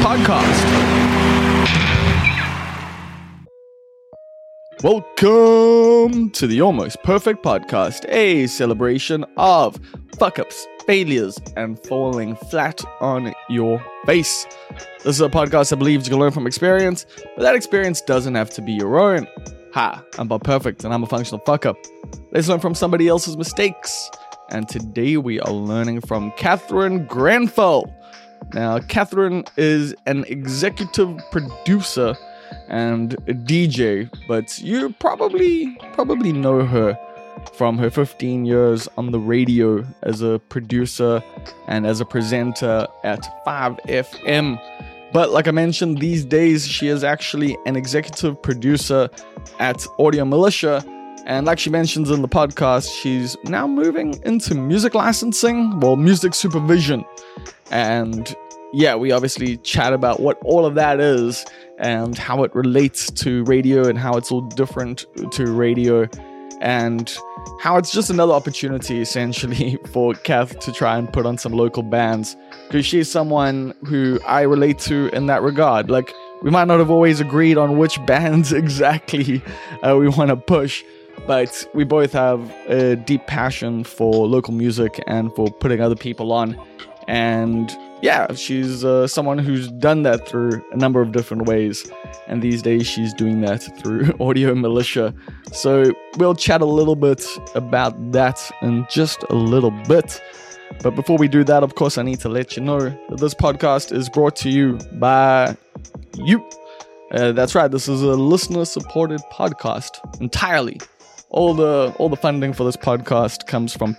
Podcast. Welcome to the Almost Perfect Podcast, a celebration of fuck-ups, failures, and falling flat on your face. This is a podcast I believe you can learn from experience, but that experience doesn't have to be your own. Hi, I'm Bob Perfect, and I'm a functional fuck-up. Let's learn from somebody else's mistakes. And today we are learning from Catherine Grenfell. Now, Catherine is an executive producer and a DJ, but you probably know her from her 15 years on the radio as a producer and as a presenter at 5FM. But like I mentioned, these days she is actually an executive producer at Audio Militia. And like she mentions in the podcast, she's now moving into music licensing, music supervision. And yeah, we obviously chat about what all of that is and how it relates to radio and how it's all different to radio and how it's just another opportunity essentially for Kath to try and put on some local bands, because she's someone who I relate to in that regard. Like, we might not have always agreed on which bands exactly we want to push, but we both have a deep passion for local music and for putting other people on. And yeah, she's someone who's done that through a number of different ways. And these days she's doing that through Audio Militia. So we'll chat a little bit about that in just a little bit. But before we do that, of course, I need to let you know that this podcast is brought to you by you. That's right. This is a listener-supported podcast entirely. All the funding for this podcast comes from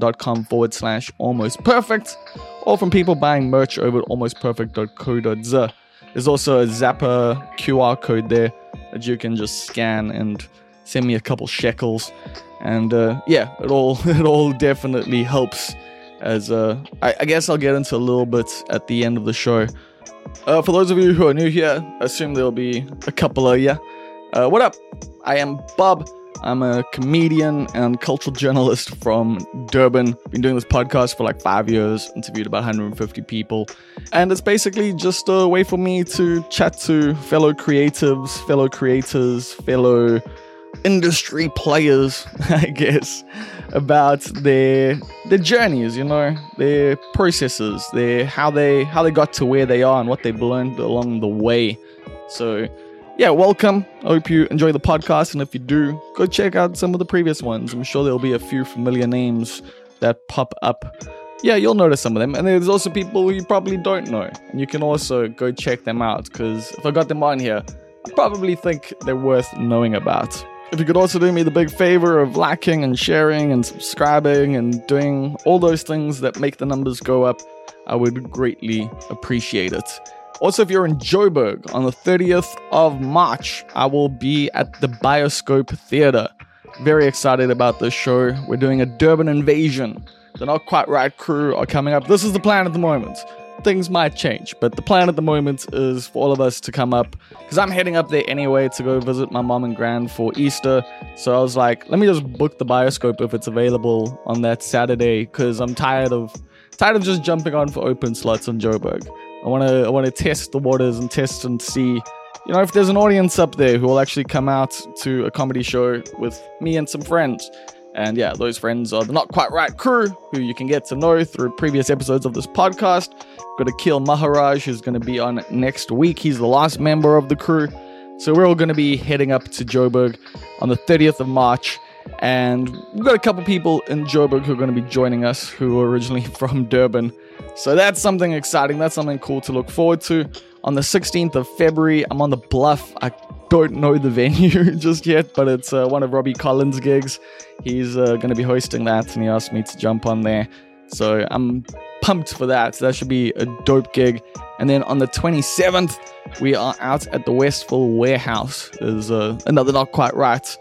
patreon.com/almostperfect, or from people buying merch over at almostperfect.co.za. There's also a Zapper QR code there that you can just scan and send me a couple shekels. And yeah, it all definitely helps. As I guess I'll get into a little bit at the end of the show. For those of you who are new here, I assume there'll be a couple of you. What up? I am Bob. I'm a comedian and cultural journalist from Durban. Been doing this podcast for like 5 years, interviewed about 150 people. And it's basically just a way for me to chat to fellow creatives, fellow creators, fellow industry players, I guess, about their journeys, their processes, how they got to where they are and what they've learned along the way. So yeah, welcome. I hope you enjoy the podcast, and if you do, go check out some of the previous ones. I'm sure there'll be a few familiar names that pop up. Yeah, you'll notice some of them, and there's also people who you probably don't know, and you can also go check them out, because if I got them on here, I probably think they're worth knowing about. If you could also do me the big favor of liking and sharing and subscribing and doing all those things that make the numbers go up, I would greatly appreciate it. Also, if you're in Joburg on the 30th of March, I will be at the Bioscope Theatre. Very excited about this show. We're doing a Durban invasion. The Not Quite Right crew are coming up. This is the plan at the moment. Things might change, but the plan at the moment is for all of us to come up, because I'm heading up there anyway to go visit my mom and gran for Easter. So I was like, let me just book the Bioscope if it's available on that Saturday, because I'm tired of just jumping on for open slots in Joburg. I want to test the waters and test and see, if there's an audience up there who will actually come out to a comedy show with me and some friends. And yeah, those friends are the Not Quite Right crew, who you can get to know through previous episodes of this podcast. Got Akil Maharaj, who's going to be on next week. He's the last member of the crew. So we're all going to be heading up to Joburg on the 30th of March. And we've got a couple people in Joburg who are going to be joining us who were originally from Durban. So that's something exciting. That's something cool to look forward to. On the 16th of February, I'm on the Bluff. I don't know the venue just yet, but it's one of Robbie Collins' gigs. He's going to be hosting that, and he asked me to jump on there. So I'm pumped for that. So that should be a dope gig. And then on the 27th, we are out at the Westville Warehouse. There's another Not Quite Right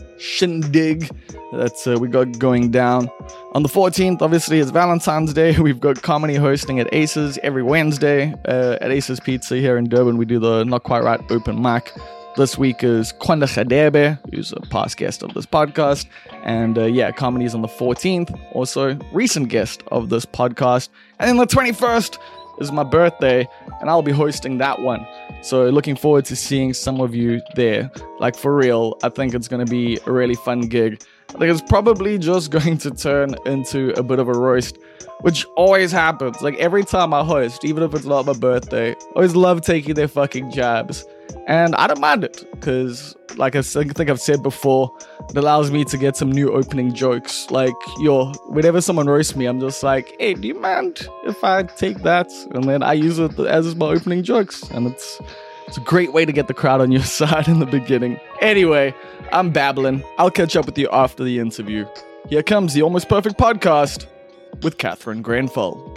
shindig that we got going down. On the 14th, obviously, it's Valentine's Day. We've got comedy hosting at Aces every Wednesday at Aces Pizza here in Durban. We do the Not Quite Right open mic. This week is Kwanda Khadebe, who's a past guest of this podcast. And comedy is on the 14th. Also, recent guest of this podcast. And then the 21st is my birthday. and I'll be hosting that one. So looking forward to seeing some of you there. Like, for real, I think it's going to be a really fun gig. I think it's probably just going to turn into a bit of a roast, which always happens. Like, every time I host, even if it's not my birthday, I always love taking their fucking jabs. And I don't mind it, because, like I think I've said before, it allows me to get some new opening jokes. Like, whenever someone roasts me, I'm just like, hey, do you mind if I take that? And then I use it as my opening jokes. And it's a great way to get the crowd on your side in the beginning. Anyway, I'm babbling. I'll catch up with you after the interview. Here comes the Almost Perfect Podcast with Catherine Grenfell.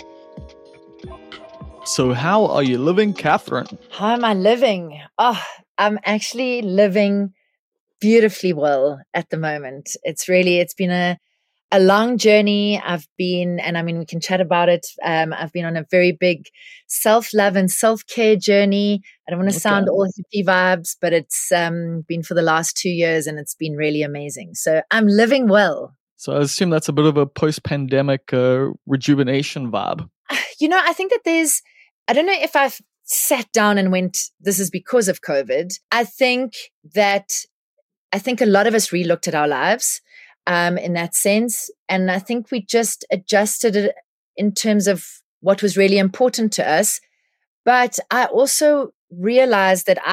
So how are you living, Catherine? How am I living? Oh, I'm actually living beautifully well at the moment. It's been a long journey. We can chat about it. I've been on a very big self-love and self-care journey. I don't want to sound all hippie vibes, but it's been for the last 2 years and it's been really amazing. So I'm living well. So I assume that's a bit of a post-pandemic rejuvenation vibe. I think that I don't know if I've sat down and went, this is because of COVID. I think a lot of us re-looked at our lives in that sense. And I think we just adjusted it in terms of what was really important to us. But I also realized that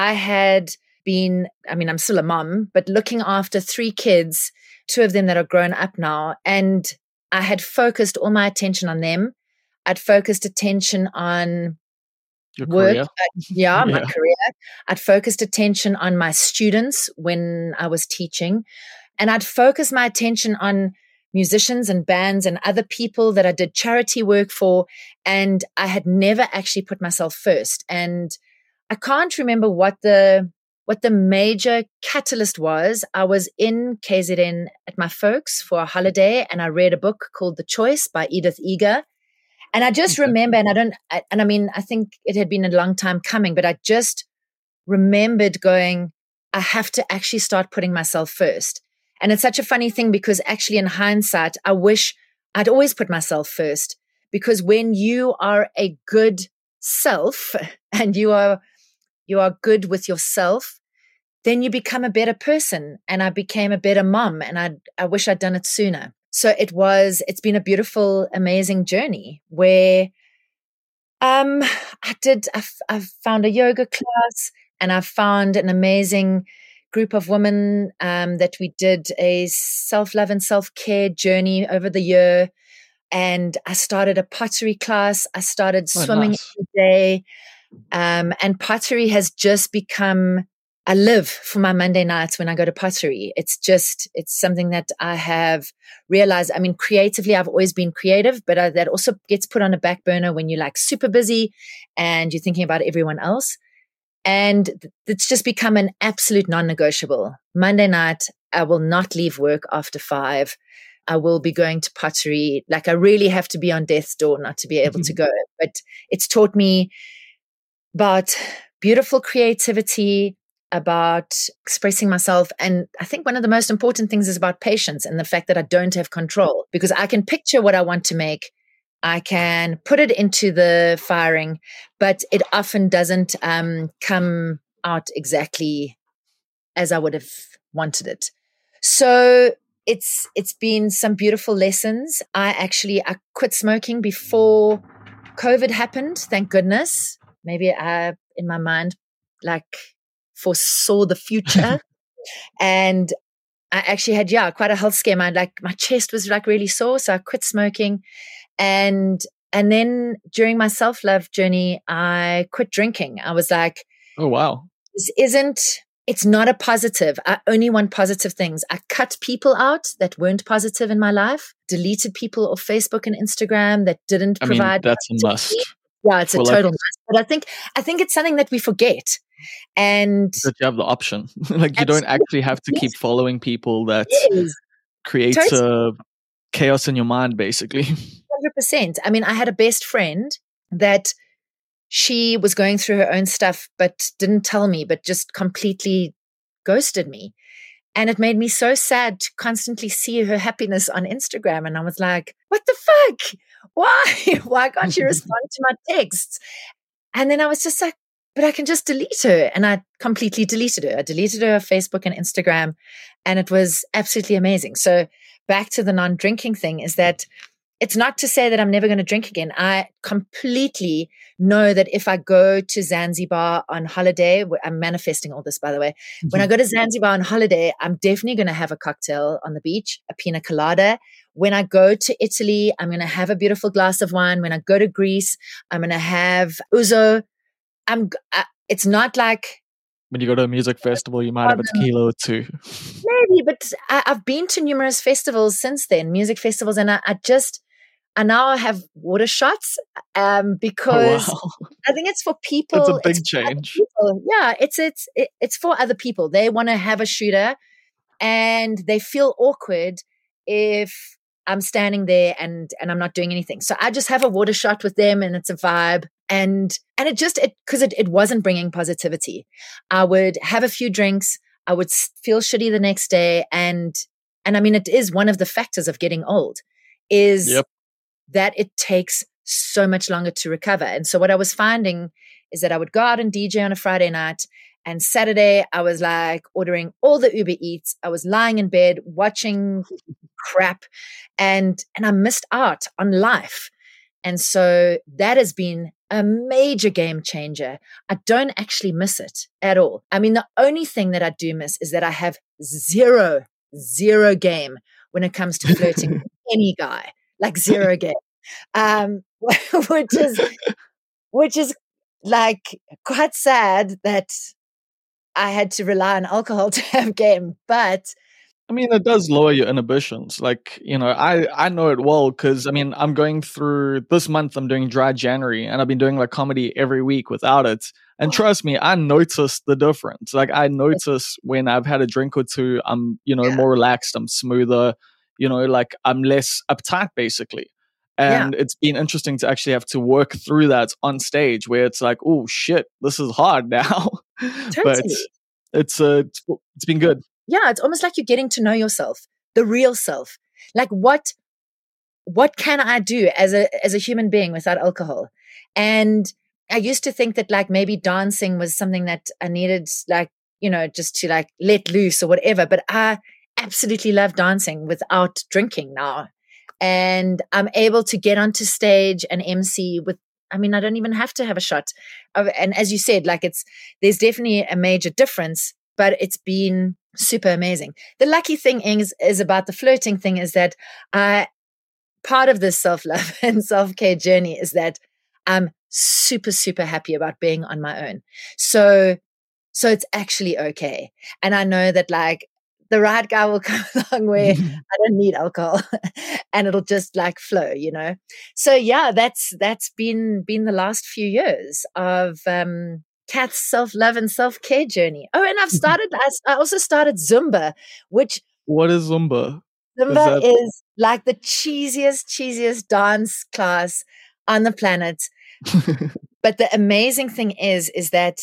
I'm still a mom, but looking after 3 kids, 2 of them that are grown up now. And I had focused all my attention on them. I'd focused attention on your work, career. My career. I'd focused attention on my students when I was teaching, and I'd focused my attention on musicians and bands and other people that I did charity work for, and I had never actually put myself first. And I can't remember what the major catalyst was. I was in KZN at my folks for a holiday, and I read a book called The Choice by Edith Eger. And I just remember, I think it had been a long time coming, but I just remembered going, I have to actually start putting myself first. And it's such a funny thing because actually in hindsight, I wish I'd always put myself first, because when you are a good self and you are good with yourself, then you become a better person. And I became a better mom, and I wish I'd done it sooner. So it's been a beautiful, amazing journey where I found a yoga class, and I found an amazing group of women that we did a self-love and self-care journey over the year. And I started a pottery class. I started swimming every day. And pottery has just become, I live for my Monday nights when I go to pottery. It's something that I have realized. I mean, creatively, I've always been creative, but that also gets put on a back burner when you're like super busy and you're thinking about everyone else. And it's just become an absolute non-negotiable. Monday night, I will not leave work after 5. I will be going to pottery. Like, I really have to be on death's door not to be able to go. But it's taught me about beautiful creativity, about expressing myself. And I think one of the most important things is about patience and the fact that I don't have control, because I can picture what I want to make. I can put it into the firing, but it often doesn't come out exactly as I would have wanted it. So it's been some beautiful lessons. I quit smoking before COVID happened. Thank goodness. Maybe I, in my mind, foresaw the future. And I actually had, quite a health scare. My chest was really sore. So I quit smoking. And then during my self-love journey, I quit drinking. I was like, oh, wow. It's not a positive. I only want positive things. I cut people out that weren't positive in my life, deleted people off Facebook and Instagram that didn't provide. That's a must. Yeah, it's a total must. But I think it's something that we forget. And that you have the option. You don't actually have to keep following people that creates chaos in your mind, basically. 100%. I mean, I had a best friend that she was going through her own stuff, but didn't tell me, but just completely ghosted me. And it made me so sad to constantly see her happiness on Instagram. And I was like, what the fuck? Why? Why can't you respond to my texts? And then I was just like, but I can just delete her. And I completely deleted her. I deleted her on Facebook and Instagram, and it was absolutely amazing. So back to the non-drinking thing is that it's not to say that I'm never going to drink again. I completely know that if I go to Zanzibar on holiday, I'm manifesting all this, by the way. Mm-hmm. When I go to Zanzibar on holiday, I'm definitely going to have a cocktail on the beach, a pina colada. When I go to Italy, I'm going to have a beautiful glass of wine. When I go to Greece, I'm going to have ouzo. It's not like when you go to a music festival, you might have a tequila or two. Maybe, but I've been to numerous festivals since then, music festivals, and I now have water shots because I think it's for people. It's a big change. Yeah, it's for other people. They want to have a shooter, and they feel awkward if I'm standing there and I'm not doing anything. So I just have a water shot with them, and it's a vibe. And it wasn't bringing positivity. I would have a few drinks. I would feel shitty the next day. And I mean, it is one of the factors of getting old is that it takes so much longer to recover. And so what I was finding is that I would go out and DJ on a Friday night, and Saturday I was like ordering all the Uber Eats. I was lying in bed watching crap, and I missed out on life. And so that has been a major game changer. I don't actually miss it at all. I mean, the only thing that I do miss is that I have zero game when it comes to flirting with any guy, like zero game, which is like quite sad that I had to rely on alcohol to have game, but I mean, it does lower your inhibitions. Like, I know it well because, I mean, I'm going through this month, I'm doing dry January, and I've been doing like comedy every week without it. And trust me, I noticed the difference. Like, I notice when I've had a drink or two, I'm, more relaxed, I'm smoother, like I'm less uptight basically. And it's been interesting to actually have to work through that on stage where it's like, oh shit, this is hard now. But it's been good. Yeah, it's almost like you're getting to know yourself, the real self. Like what can I do as a human being without alcohol? And I used to think that like maybe dancing was something that I needed, like, just to like let loose or whatever. But I absolutely love dancing without drinking now. And I'm able to get onto stage and MC I don't even have to have a shot. And as you said, like there's definitely a major difference, but it's been super amazing. The lucky thing is about the flirting thing is that part of this self-love and self-care journey is that I'm super, super happy about being on my own. So it's actually okay. And I know that like the right guy will come along where I don't need alcohol and it'll just like flow, So yeah, that's been the last few years of Kath's self-love and self-care journey. Oh, and I also started Zumba, which... What is Zumba? Zumba is like the cheesiest dance class on the planet. But the amazing thing is that,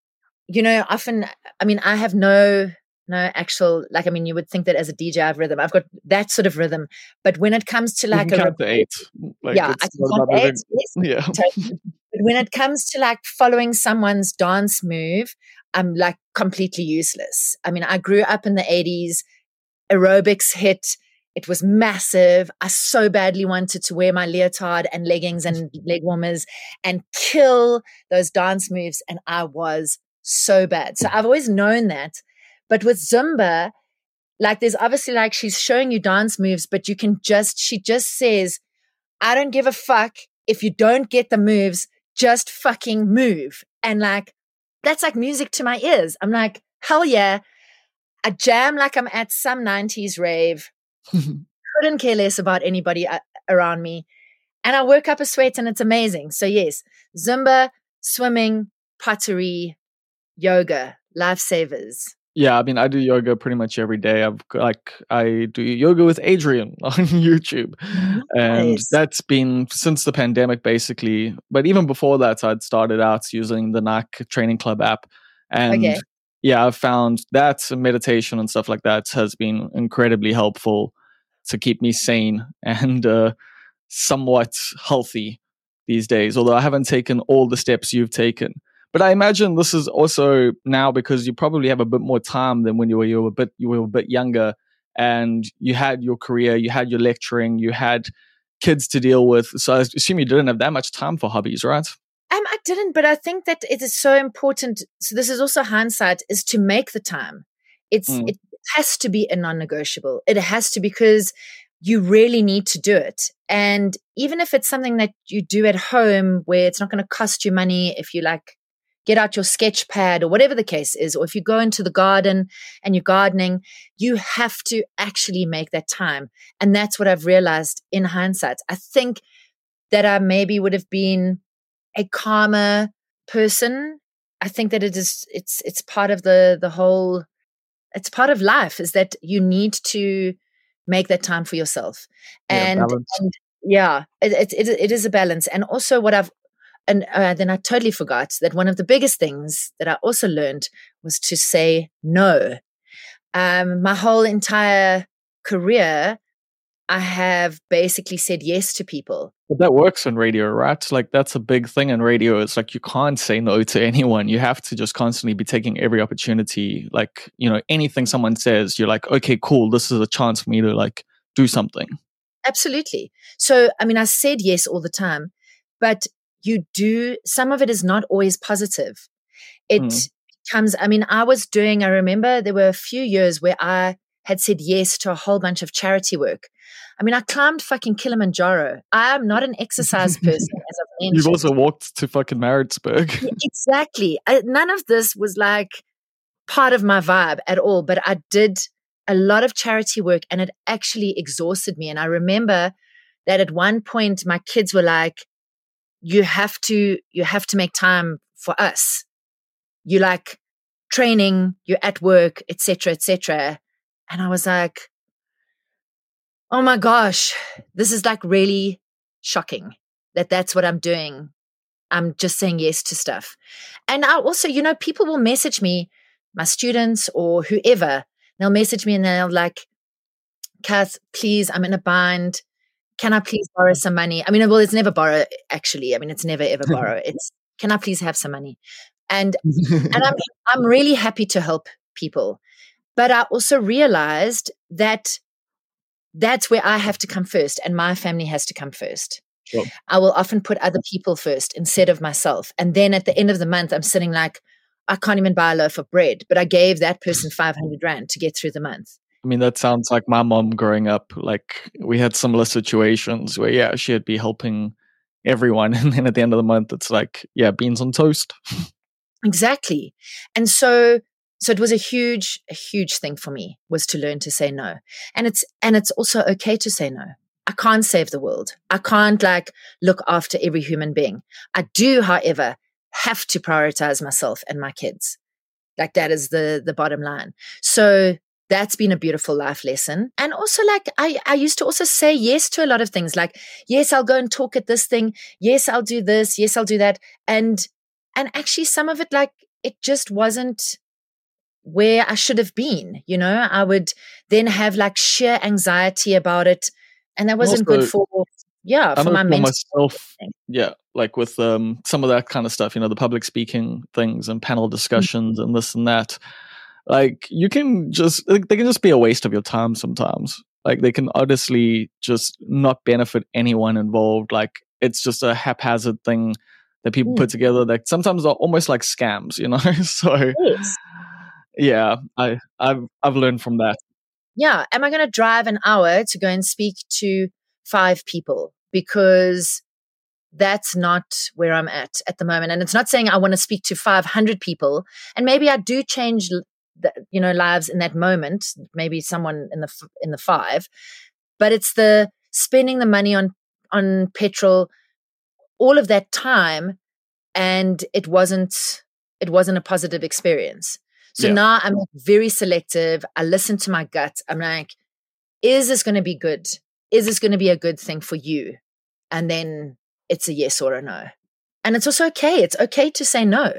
often, I have no actual, like, you would think that as a DJ I have rhythm. I've got that sort of rhythm. But when it comes to like... You can count to 8. Like, I can count to 8. Yes. Yeah. Totally. But when it comes to like following someone's dance move, I'm like completely useless. I grew up in the 80s. Aerobics hit. It was massive. I so badly wanted to wear my leotard and leggings and leg warmers and kill those dance moves. And I was so bad. So I've always known that. But with Zumba, like there's obviously like she's showing you dance moves, but she just says, I don't give a fuck if you don't get the moves, just fucking move. And like, that's like music to my ears. I'm like, hell yeah. I jam like I'm at some 90s rave. Couldn't care less about anybody around me. And I work up a sweat and it's amazing. So yes, Zumba, swimming, pottery, yoga, lifesavers. Yeah, I do yoga pretty much every day. I do yoga with Adrian on YouTube. And that's been since the pandemic basically. But even before that, I'd started out using the Nike Training Club app. And yeah, I've found that meditation and stuff like that has been incredibly helpful to keep me sane and somewhat healthy these days, although I haven't taken all the steps you've taken. But I imagine this is also now because you probably have a bit more time than when you were a bit younger, and you had your career, you had your lecturing, you had kids to deal with. So I assume you didn't have that much time for hobbies, right? I didn't, but I think that it is so important. So this is also hindsight, is to make the time. It has to be a non-negotiable. It has to, because you really need to do it. And even if it's something that you do at home where it's not going to cost you money, if you like get out your sketch pad or whatever the case is, or if you go into the garden and you're gardening, you have to actually make that time. And that's what I've realized in hindsight. I think that I maybe would have been a calmer person. I think that it's part of the whole, it's part of life, is that you need to make that time for yourself. And it is a balance. And also then I totally forgot that one of the biggest things that I also learned was to say no. My whole entire career, I have basically said yes to people. But that works in radio, right? Like that's a big thing in radio. It's like you can't say no to anyone. You have to just constantly be taking every opportunity. Like, anything someone says, you're like, okay, cool. This is a chance for me to like do something. Absolutely. So, I said yes all the time, but some of it is not always positive. It comes, I remember there were a few years where I had said yes to a whole bunch of charity work. I climbed fucking Kilimanjaro. I am not an exercise person, as I've mentioned. You've also walked to fucking Maritzburg. Yeah, exactly. None of this was like part of my vibe at all, but I did a lot of charity work and it actually exhausted me. And I remember that at one point my kids were like, you have to make time for us. You like training, you're at work, etc., etc. And I was like, oh my gosh, this is like really shocking that that's what I'm doing. I'm just saying yes to stuff. And I also, people will message me, my students or whoever, they'll message me and they'll like, Kath, please, I'm in a bind. Can I please borrow some money? Well, it's never borrow, actually. It's never, ever borrow. It's, can I please have some money? And I'm really happy to help people. But I also realized that that's where I have to come first and my family has to come first. Sure. I will often put other people first instead of myself. And then at the end of the month, I'm sitting like, I can't even buy a loaf of bread, but I gave that person 500 Rand to get through the month. That sounds like my mom growing up. Like we had similar situations where, she'd be helping everyone. And then at the end of the month, it's like, beans on toast. Exactly. And so it was a huge thing for me, was to learn to say no. And it's also okay to say no. I can't save the world. I can't like look after every human being. I do, however, have to prioritize myself and my kids. Like that is the bottom line. So that's been a beautiful life lesson. And also like I used to also say yes to a lot of things. Like, yes, I'll go and talk at this thing. Yes, I'll do this. Yes, I'll do that. And actually some of it, like, it just wasn't where I should have been. I would then have like sheer anxiety about it. And that wasn't good for my mental myself. Yeah. Like with some of that kind of stuff, the public speaking things and panel discussions and this and that. Like they can just be a waste of your time sometimes. Like they can honestly just not benefit anyone involved. Like it's just a haphazard thing that people put together that sometimes are almost like scams, So yes. I've learned from that. Yeah. Am I going to drive an hour to go and speak to 5 people? Because that's not where I'm at the moment. And it's not saying I want to speak to 500 people. And maybe I do change lives in that moment, maybe someone in the 5, but it's the spending the money on petrol, all of that time, and it wasn't a positive experience. So now I'm very selective. I listen to my gut. I'm like, is this going to be good? Is this going to be a good thing for you? And then it's a yes or a no. And it's also okay. It's okay to say no.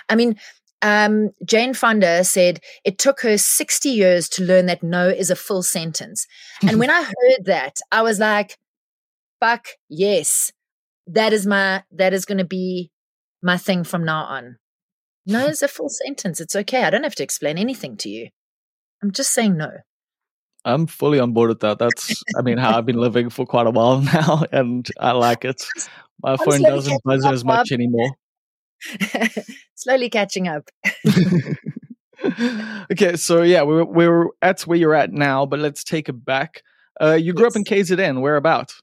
Jane Fonda said it took her 60 years to learn that no is a full sentence. And when I heard that, I was like, fuck yes. that is going to be my thing from now on. No is a full sentence. It's okay. I don't have to explain anything to you. I'm just saying no. I'm fully on board with that. That's, I mean, how I've been living for quite a while now, and I like it. My phone doesn't buzz as much anymore. Slowly catching up. Okay, so yeah, we're at where you're at now, but let's take it back. You grew up in KZN. Whereabout?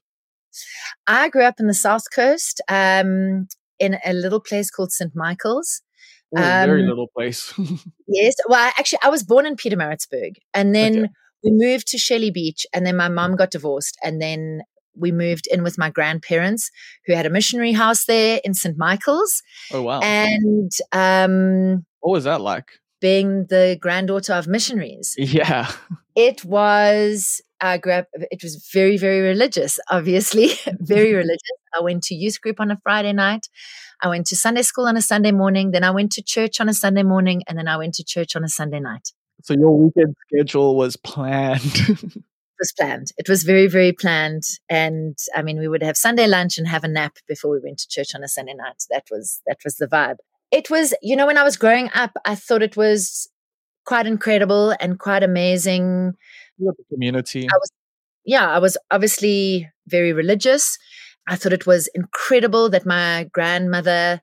I grew up in the South Coast, in a little place called St. Michael's. Very little place. Yes. Well, I was born in Pietermaritzburg, and then we moved to Shelley Beach, and then my mom got divorced, and then we moved in with my grandparents who had a missionary house there in St. Michael's. Oh, wow. And what was that like? Being the granddaughter of missionaries. Yeah. It was, it was very, very religious, obviously, very religious. I went to youth group on a Friday night. I went to Sunday school on a Sunday morning. Then I went to church on a Sunday morning. And then I went to church on a Sunday night. So your weekend schedule was planned. It was planned. It was very, very planned. And I mean, we would have Sunday lunch and have a nap before we went to church on a Sunday night. That was the vibe. It was, when I was growing up, I thought it was quite incredible and quite amazing. The community. I was obviously very religious. I thought it was incredible that my grandmother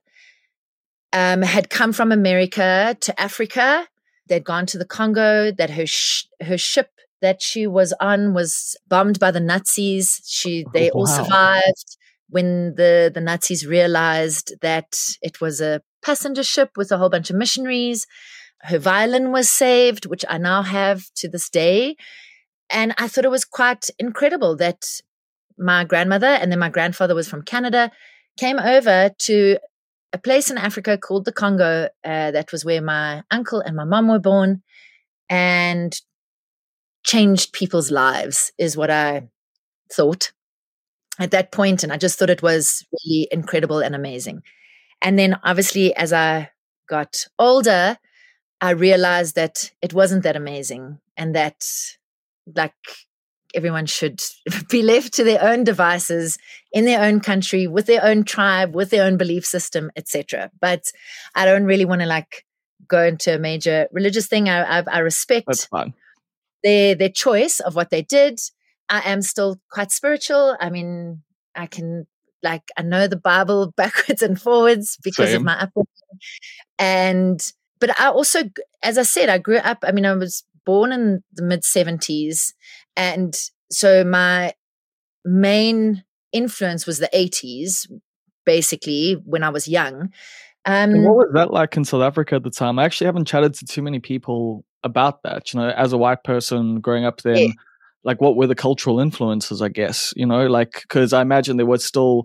had come from America to Africa. They'd gone to the Congo, that her ship that she was on was bombed by the Nazis. They all survived when the Nazis realized that it was a passenger ship with a whole bunch of missionaries. Her violin was saved, which I now have to this day. And I thought it was quite incredible that my grandmother, and then my grandfather was from Canada, came over to a place in Africa called the Congo. That was where my uncle and my mom were born, and changed people's lives, is what I thought at that point. And I just thought it was really incredible and amazing. And then obviously as I got older, I realized that it wasn't that amazing, and that like everyone should be left to their own devices in their own country, with their own tribe, with their own belief system, etc. But I don't really want to go into a major religious thing. I respect their choice of what they did. I am still quite spiritual. I mean, I can I know the Bible backwards and forwards because of my upbringing. But I also, as I said, I grew up, I mean, I was born in the mid-70s. And so my main influence was the 80s, basically, when I was young. And what was that like in South Africa at the time? I actually haven't chatted to too many people about that, as a white person growing up then. Yeah. What were the cultural influences, I guess, because I imagine there was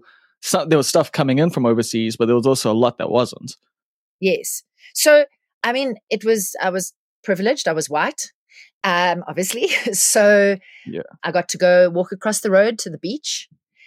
stuff coming in from overseas, but there was also a lot that wasn't. Yes. So, I mean, I was privileged. I was white, obviously. So yeah. I got to go walk across the road to the beach,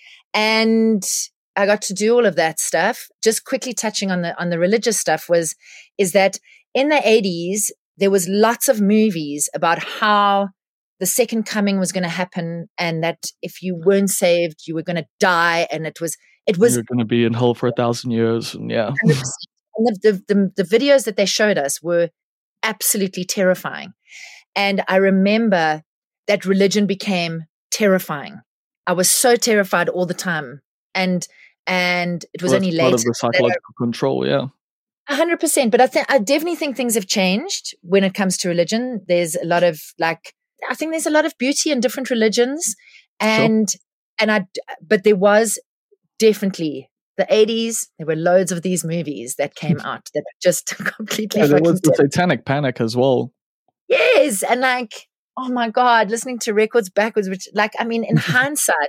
and I got to do all of that stuff. Just quickly touching on the religious stuff is that in the 80s, there was lots of movies about how the second coming was going to happen, and that if you weren't saved, you were going to die. And it was you're going to be in hell for 1,000 years. And yeah. 100%. And the videos that they showed us were absolutely terrifying. And I remember that religion became terrifying. I was so terrified all the time. And it was only later. Part of the psychological control, yeah. 100%. But I definitely think things have changed when it comes to religion. There's a lot of I think there's a lot of beauty in different religions. And sure. But there was definitely the 80s, there were loads of these movies that came out that just completely there was the satanic panic as well. Yes. And oh my God, listening to records backwards, which in hindsight,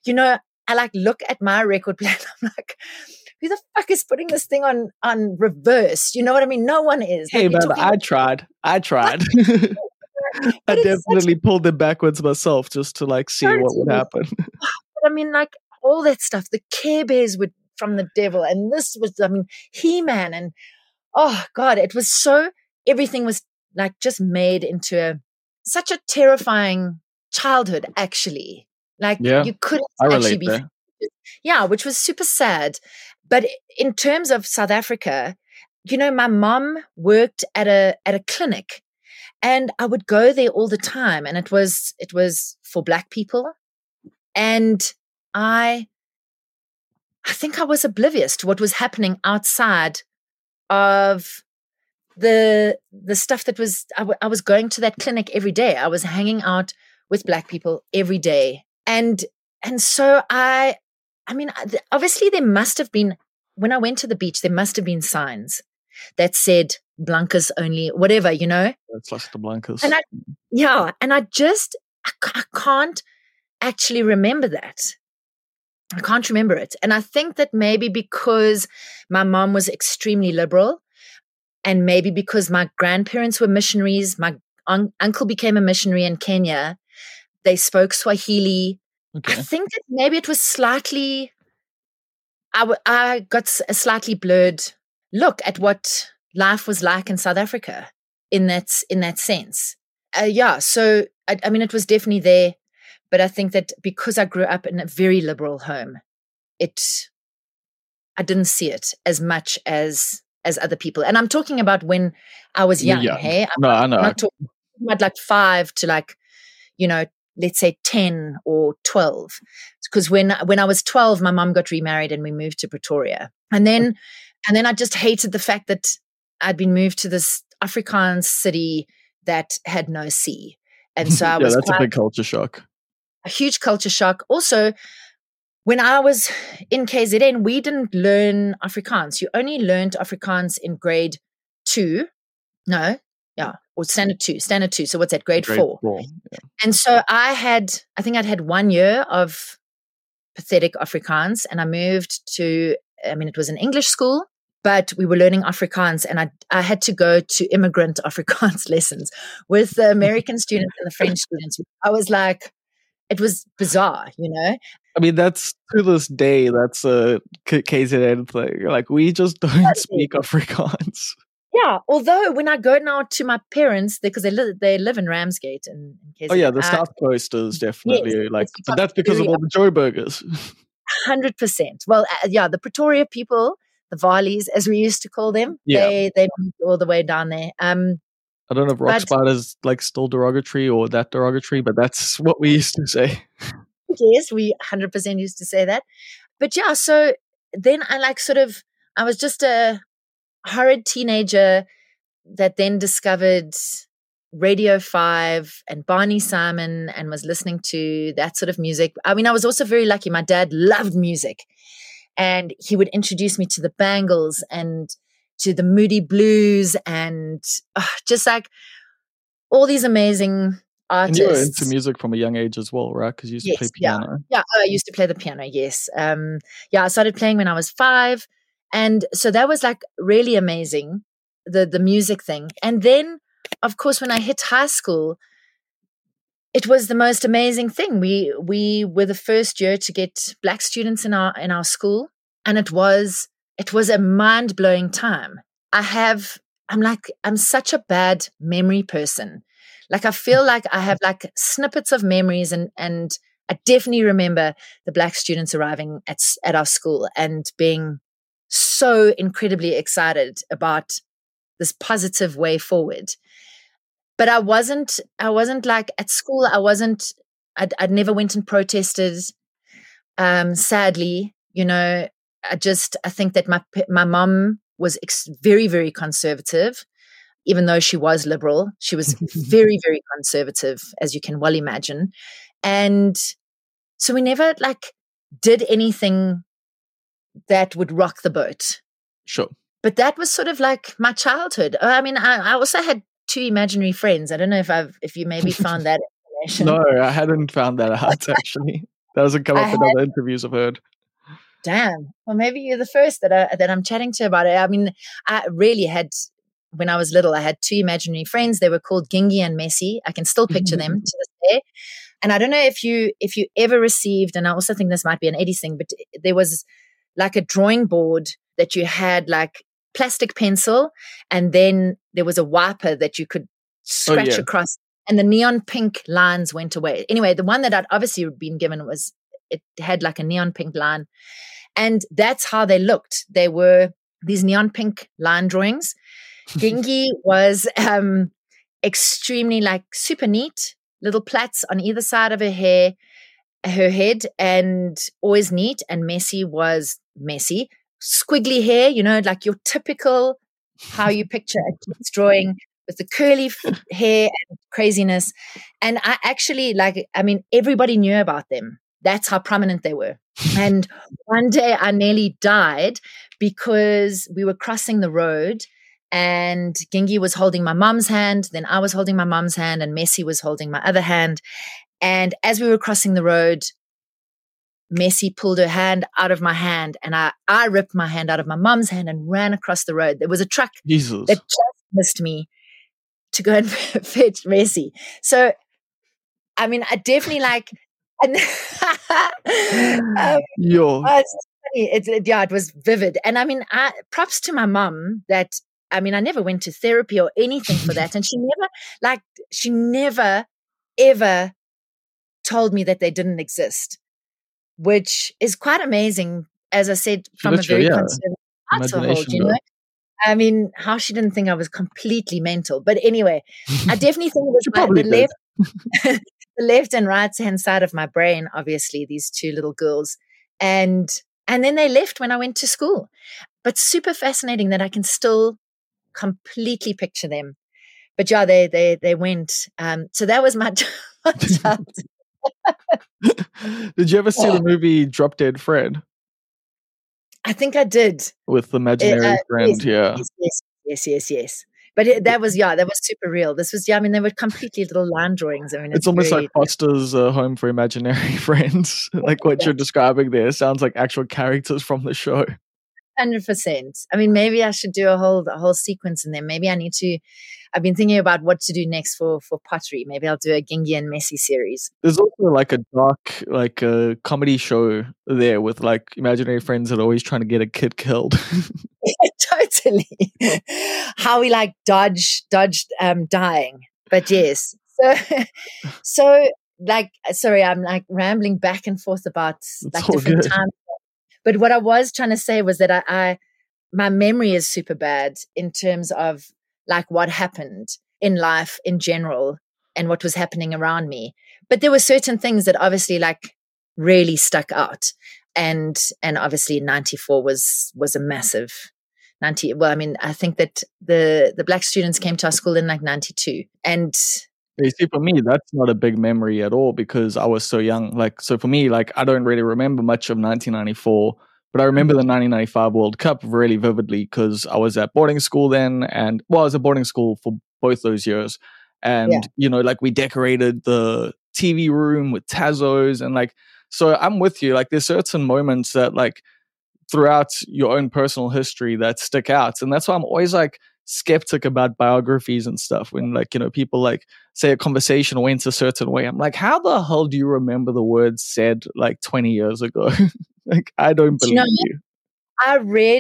I look at my record player and I'm like, who the fuck is putting this thing on reverse? You know what I mean? No one is. Hey, man, I tried. I definitely pulled it backwards myself just to see what would happen. But I mean, all that stuff, the Care Bears would from the devil, and this was, He-Man, and oh God, it was everything was just made into such a terrifying childhood, actually. You couldn't actually be which was super sad. But in terms of South Africa, my mom worked at a clinic, and I would go there all the time, and it was for Black people, and I think I was oblivious to what was happening outside of the stuff that was. I was going to that clinic every day. I was hanging out with Black people every day, and so I mean, obviously there must have been, when I went to the beach, there must have been signs that said blancas only, whatever, That's like the blancas. And I can't actually remember that. I can't remember it. And I think that maybe because my mom was extremely liberal, and maybe because my grandparents were missionaries, my uncle became a missionary in Kenya, they spoke Swahili. Okay. I think that maybe it was slightly, I got a slightly blurred look at what life was like in South Africa in that sense. So I mean, it was definitely there, but I think that because I grew up in a very liberal home, I didn't see it as much as other people. And I'm talking about when I was young. Yeah. Hey, I know. I'm not talking about like 5 to let's say 10 or 12. Because when I was 12, my mom got remarried and we moved to Pretoria. And then I just hated the fact that I'd been moved to this Afrikaans city that had no sea. And so I was that's a big culture shock. A huge culture shock. Also, when I was in KZN, we didn't learn Afrikaans. You only learned Afrikaans in grade 2. No, yeah, or standard 2. So what's that? Grade 4. Yeah. And so I think I'd had 1 year of pathetic Afrikaans, and I moved to, it was an English school, but we were learning Afrikaans, and I had to go to immigrant Afrikaans lessons with the American students and the French students. I was like, it was bizarre, I mean, that's to this day, that's a KZN thing. Like, we just don't speak Afrikaans. Yeah, although when I go now to my parents, because they live in Ramsgate in KZN. Oh yeah, the South Coast is definitely but that's because of all the Joe burgers. 100%. Well, the Pretoria people, the Varleys, as we used to call them, they moved all the way down there. I don't know if rock spiders is like still derogatory or that derogatory, but that's what we used to say. Yes, we 100% used to say that. But yeah, so then I was just a horrid teenager that then discovered Radio 5 and Barney Simon and was listening to that sort of music. I mean, I was also very lucky. My dad loved music, and he would introduce me to the Bangles and to the Moody Blues and just like all these amazing artists. And you were into music from a young age as well, right? Because you used to play piano. Yeah, I used to play the piano, yes. I started playing when I was 5. And so that was like really amazing, the music thing. And then, of course, when I hit high school, it was the most amazing thing. We were the first year to get Black students in our school, and it was a mind-blowing time. I'm such a bad memory person. Like, I feel like I have like snippets of memories, and I definitely remember the Black students arriving at our school and being so incredibly excited about this positive way forward. But I wasn't like at school. I'd never went and protested. Sadly, I think that my mom was very, very conservative, even though she was liberal. She was very, very conservative, as you can well imagine. And so we never like did anything that would rock the boat. Sure. But that was sort of like my childhood. I mean, I also had 2 imaginary friends. I don't know if you maybe found that information. No, I hadn't found that out, actually. That doesn't come up in other interviews I've heard. Damn. Well, maybe you're the first that I'm chatting to about it. I mean, I really had, when I was little, I had 2 imaginary friends. They were called Gingy and Messi. I can still picture them to this day. And I don't know if you ever received, and I also think this might be an 80s thing, but there was like a drawing board that you had like plastic pencil, and then there was a wiper that you could scratch across, and the neon pink lines went away. Anyway, the one that I'd obviously been given was it had like a neon pink line. And that's how they looked. They were these neon pink line drawings. Gingy was extremely like super neat, little plaits on either side of her head, and always neat. And Messy was messy, squiggly hair, like your typical, how you picture a kid's drawing with the curly hair and craziness. And I actually everybody knew about them. That's how prominent they were. And one day I nearly died because we were crossing the road and Gingy was holding my mom's hand. Then I was holding my mom's hand and Messy was holding my other hand. And as we were crossing the road, Messy pulled her hand out of my hand and I ripped my hand out of my mom's hand and ran across the road. There was a truck that just missed me to go and fetch Messy. So, I mean, I definitely and it's funny. It was vivid. And I mean, props to my mom that, I mean, I never went to therapy or anything for that. And she never, ever told me that they didn't exist, which is quite amazing, as I said, from a very conservative household, I mean, how she didn't think I was completely mental. But anyway, I definitely think it was the left and right hand side of my brain, obviously, these two little girls. And then they left when I went to school. But super fascinating that I can still completely picture them. But yeah, they went. So that was my childhood. Did you ever see the movie Drop Dead Fred? I think I did. With the imaginary friend, Yes. But that was super real. This was, they were completely little line drawings. I mean, it's almost like Foster's Home for Imaginary Friends. Like what you're describing there sounds like actual characters from the show. 100%. I mean, maybe I should do a whole sequence in there. Maybe I need to. I've been thinking about what to do next for pottery. Maybe I'll do a Gingy and Messy series. There's also like a dark, like a comedy show there with like imaginary friends that are always trying to get a kid killed. Totally. How we like dodged dying. But yes. So like, sorry, I'm like rambling back and forth about like different times. But what I was trying to say was that my memory is super bad in terms of like what happened in life in general and what was happening around me. But there were certain things that obviously like really stuck out. And obviously 94 was a massive 90. Well, I mean, I think that the Black students came to our school in like 92. And you see, for me, that's not a big memory at all because I was so young. Like, so for me, like, I don't really remember much of 1994, but I remember the 1995 World Cup really vividly because I was at boarding school then, and I was at boarding school for both those years. And, like we decorated the TV room with Tazos and like, so I'm with you. Like, there's certain moments that like throughout your own personal history that stick out. And that's why I'm always like skeptic about biographies and stuff when like, people like say a conversation went a certain way. I'm like, how the hell do you remember the words said like 20 years ago? Like, I don't believe you. I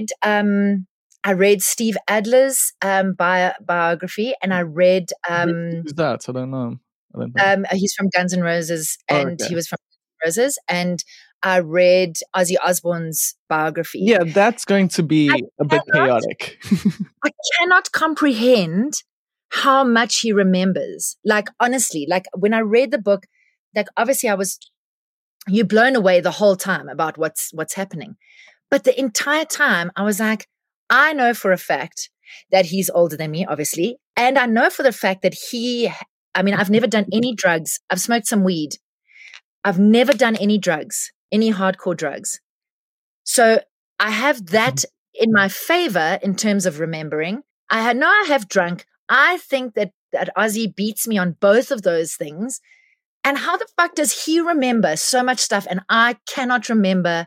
read Steve Adler's biography, and I read who's that? I don't know. He's from Guns N' Roses, and he was from Guns N' Roses, and I read Ozzy Osbourne's biography. Yeah, that's going to be a bit chaotic. I cannot comprehend how much he remembers. Like, honestly, like when I read the book, like obviously you're blown away the whole time about what's happening. But the entire time I was like, I know for a fact that he's older than me, obviously. And I know for the fact that I've never done any drugs. I've smoked some weed. I've never done any drugs, any hardcore drugs. So I have that in my favor in terms of remembering. I have drunk. I think that Ozzy beats me on both of those things. And how the fuck does he remember so much stuff and I cannot remember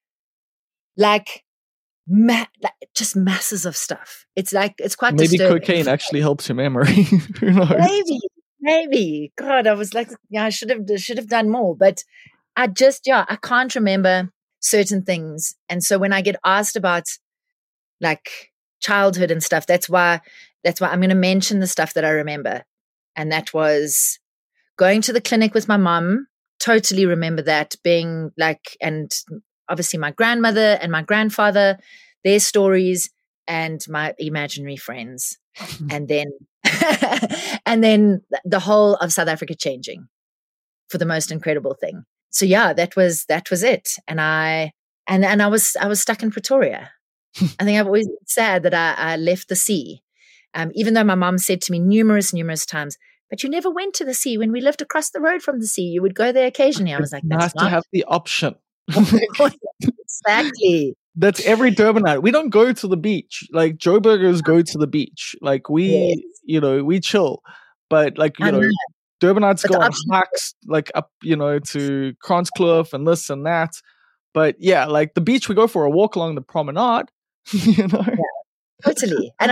like just masses of stuff? It's like, it's quite maybe disturbing. Cocaine actually helps your memory. Who knows? Maybe. God, I was like, I should have done more. But I can't remember certain things. And so when I get asked about like childhood and stuff, that's why I'm going to mention the stuff that I remember. And that was going to the clinic with my mom totally remember that being like, and obviously my grandmother and my grandfather, their stories, and my imaginary friends. And then, and then the whole of South Africa changing for the most incredible thing. So yeah, that was it. And I was stuck in Pretoria. I think I've always been sad that I left the sea. Even though my mom said to me numerous times, but you never went to the sea. When we lived across the road from the sea, you would go there occasionally. I was like, that's nice to have the option. Exactly. That's every Durbanite. We don't go to the beach. Like Joburgers go to the beach. Like we, we chill. But like, Durbanites go on hikes like up, to Kranskloof and this and that. But yeah, like the beach, we go for a walk along the promenade, Yeah, totally. And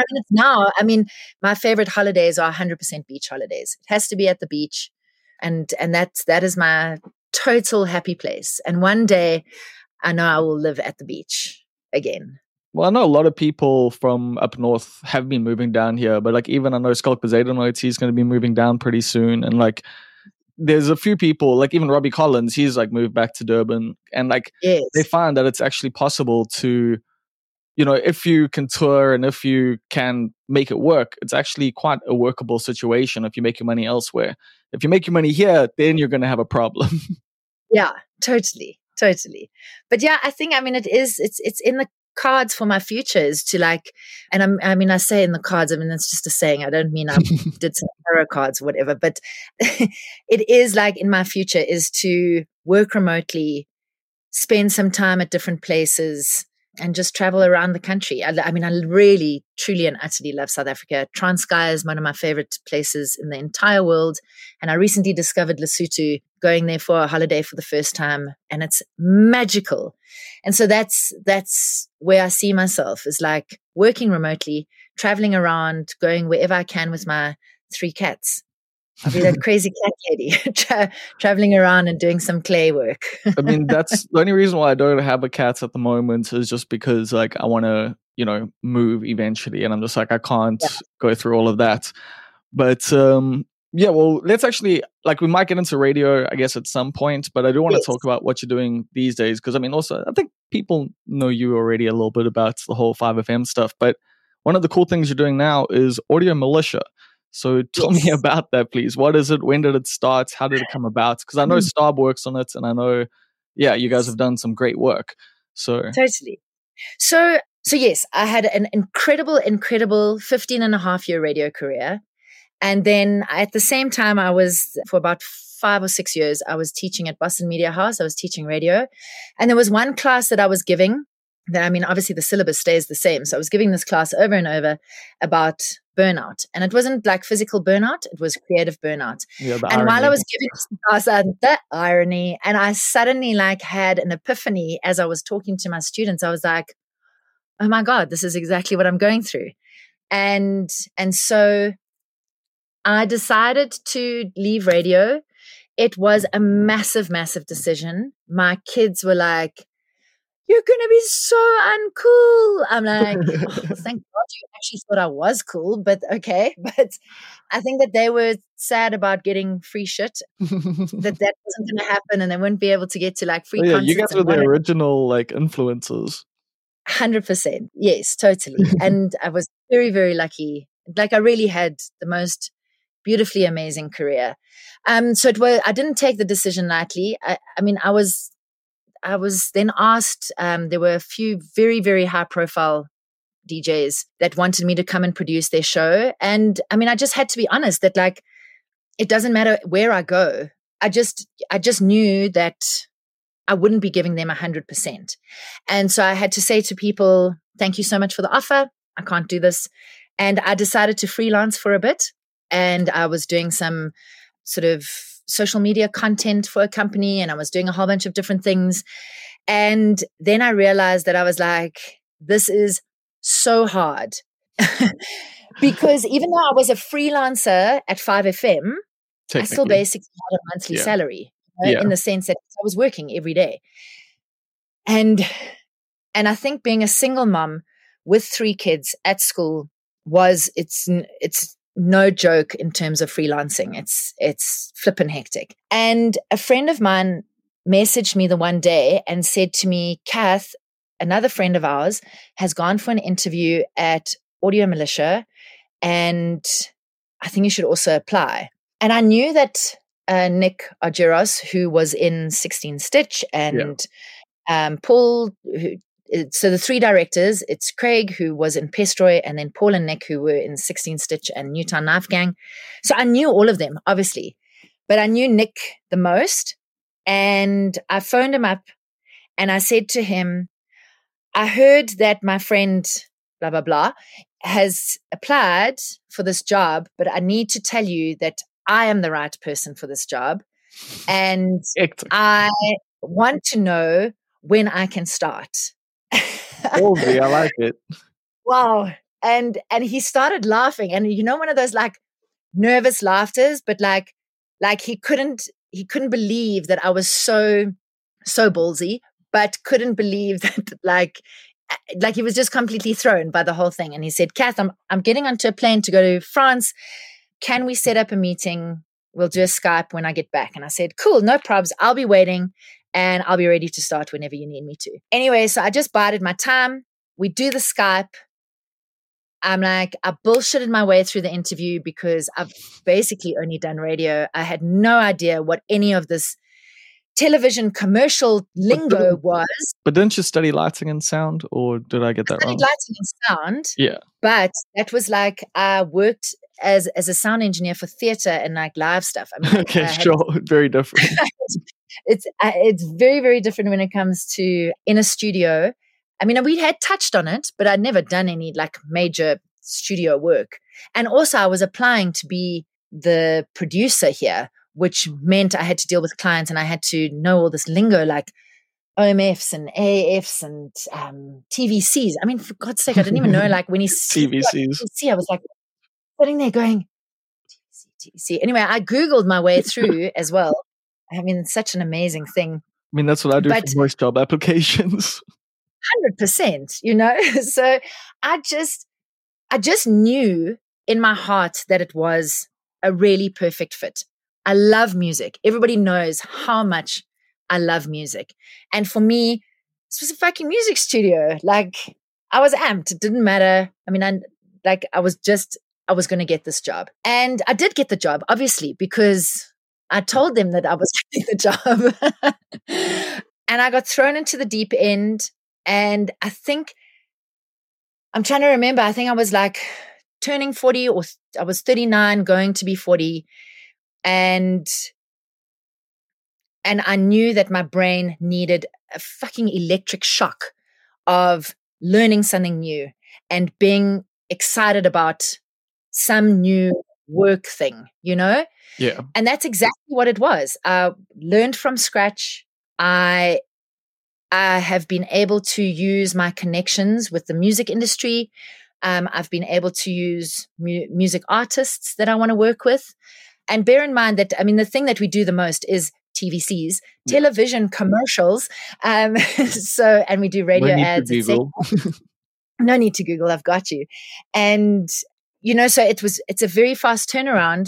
my favorite holidays are 100% beach holidays. It has to be at the beach. And that is my total happy place. And one day I know I will live at the beach again. Well, I know a lot of people from up north have been moving down here, but like even I know Skulk Bezuidenhout, he's going to be moving down pretty soon. And like there's a few people, like even Robbie Collins, he's like moved back to Durban. And like they find that it's actually possible to, if you can tour and if you can make it work, it's actually quite a workable situation if you make your money elsewhere. If you make your money here, then you're going to have a problem. Yeah, totally. But yeah, I think, it's in the cards for my future is to like, and I say in the cards, it's just a saying. I don't mean I did some tarot cards or whatever, but it is like in my future is to work remotely, spend some time at different places, and just travel around the country. I really, truly and utterly love South Africa. Transkei is one of my favorite places in the entire world. And I recently discovered Lesotho, going there for a holiday for the first time. And it's magical. And so that's where I see myself, is like working remotely, traveling around, going wherever I can with my 3 cats. I'll be that crazy cat lady traveling around and doing some clay work. That's the only reason why I don't have a cat at the moment is just because like I want to, move eventually. And I'm just like, I can't go through all of that. But well, let's actually, like we might get into radio, I guess, at some point. But I do want to talk about what you're doing these days. Because also, I think people know you already a little bit about the whole 5FM stuff. But one of the cool things you're doing now is Audio Militia. So tell me about that, please. What is it? When did it start? How did it come about? Because I know Starb works on it, and I know, you guys have done some great work. So totally. So yes, I had an incredible 15 and a half year radio career. And then at the same time, I was, for about 5 or 6 years, I was teaching at Boston Media House. I was teaching radio. And there was one class that I was giving that, obviously the syllabus stays the same. So I was giving this class over and over about burnout. And it wasn't like physical burnout. It was creative burnout. Yeah, and while I was giving this class, the irony, and I suddenly like had an epiphany as I was talking to my students. I was like, oh my God, this is exactly what I'm going through. And so I decided to leave radio. It was a massive, massive decision. My kids were like, you're going to be so uncool. I'm like, thank God you actually thought I was cool, but okay. But I think that they were sad about getting free shit, that wasn't going to happen and they wouldn't be able to get to like free concerts. You guys were the original like influencers. 100%. Yes, totally. And I was very, very lucky. Like I really had the most beautifully amazing career. So I didn't take the decision lightly. I was then asked, there were a few very, very high profile DJs that wanted me to come and produce their show. And I just had to be honest that like, it doesn't matter where I go. I just knew that I wouldn't be giving them 100%. And so I had to say to people, thank you so much for the offer. I can't do this. And I decided to freelance for a bit. And I was doing some sort of social media content for a company, and I was doing a whole bunch of different things. And then I realized that I was like, this is so hard. Because even though I was a freelancer at 5FM, I still basically had a monthly salary, in the sense that I was working every day. And I think being a single mom with 3 kids at school it's no joke in terms of freelancing. It's flippin' hectic. And a friend of mine messaged me the one day and said to me, Kath, another friend of ours has gone for an interview at Audio Militia, and I think you should also apply. And I knew that Nick Argyros, who was in 16 Stitch, and Paul, so the three directors, it's Craig, who was in Pestroy, and then Paul and Nick, who were in 16 Stitch and Newtown Knife Gang. So I knew all of them, obviously, but I knew Nick the most. And I phoned him up and I said to him, I heard that my friend, blah, blah, blah, has applied for this job, but I need to tell you that I am the right person for this job. And I want to know when I can start. Boldly, I like it. Wow. And he started laughing, and one of those like nervous laughters, but like he couldn't believe that I was so ballsy, but couldn't believe that like he was just completely thrown by the whole thing. And he said, Kath, I'm getting onto a plane to go to France. Can we set up a meeting? We'll do a Skype when I get back. And I said, cool, no probs. I'll be waiting and I'll be ready to start whenever you need me to. Anyway, so I just bided my time. We do the Skype. I'm like, I bullshitted my way through the interview because I've basically only done radio. I had no idea what any of this television commercial lingo was. But didn't you study lighting and sound, or did I get that wrong? I studied lighting and sound. Yeah. But that was like, I worked as a sound engineer for theater and like live stuff. I mean, okay, sure. Very different. It's very, very different when it comes to in a studio. I mean, we had touched on it, but I'd never done any like major studio work. And also I was applying to be the producer here, which meant I had to deal with clients and I had to know all this lingo like OMFs and AAFs and TVCs. I mean, for God's sake, I didn't even know like when he TVCs. I was like sitting there going, TVC. Anyway, I Googled my way through as well. I mean, such an amazing thing. I mean, that's what I do for voice job applications. 100%, So I just knew in my heart that it was a really perfect fit. I love music. Everybody knows how much I love music. And for me, this was a fucking music studio. Like, I was amped. It didn't matter. I mean, I was going to get this job. And I did get the job, obviously, because I told them that I was getting the job. And I got thrown into the deep end. And I think, I'm trying to remember, I think I was like turning 40, or I was 39, going to be 40. And I knew that my brain needed a fucking electric shock of learning something new and being excited about some new work thing, Yeah. And that's exactly what it was. I learned from scratch. I have been able to use my connections with the music industry. I've been able to use music artists that I want to work with. And bear in mind that, I mean, the thing that we do the most is TVCs, television commercials. And we do radio ads. No need to Google. I've got you. And, so it's a very fast turnaround,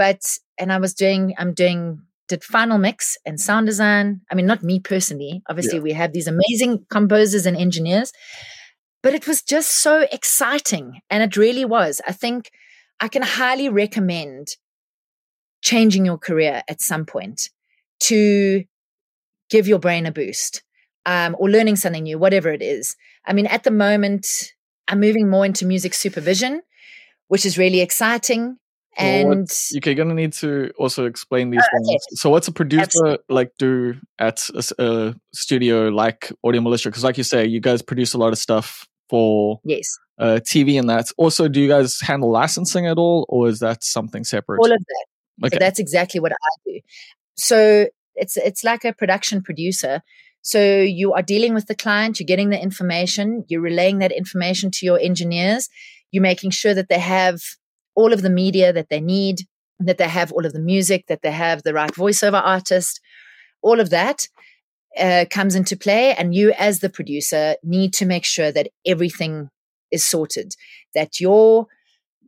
did final mix and sound design. I mean, not me personally. Obviously, we have these amazing composers and engineers, but it was just so exciting. And it really was. I think I can highly recommend changing your career at some point to give your brain a boost, or learning something new, whatever it is. I mean, at the moment, I'm moving more into music supervision, which is really exciting. And you're going to need to also explain these things. Okay. So what's a producer do at a studio like Audio Militia? Because like you say, you guys produce a lot of stuff for TV and that. Also, do you guys handle licensing at all, or is that something separate? All of that. Okay. So that's exactly what I do. So it's like a production producer. So you are dealing with the client, you're getting the information, you're relaying that information to your engineers, you're making sure that they have all of the media that they need, that they have all of the music, that they have the right voiceover artist. All of that comes into play. And you as the producer need to make sure that everything is sorted, that your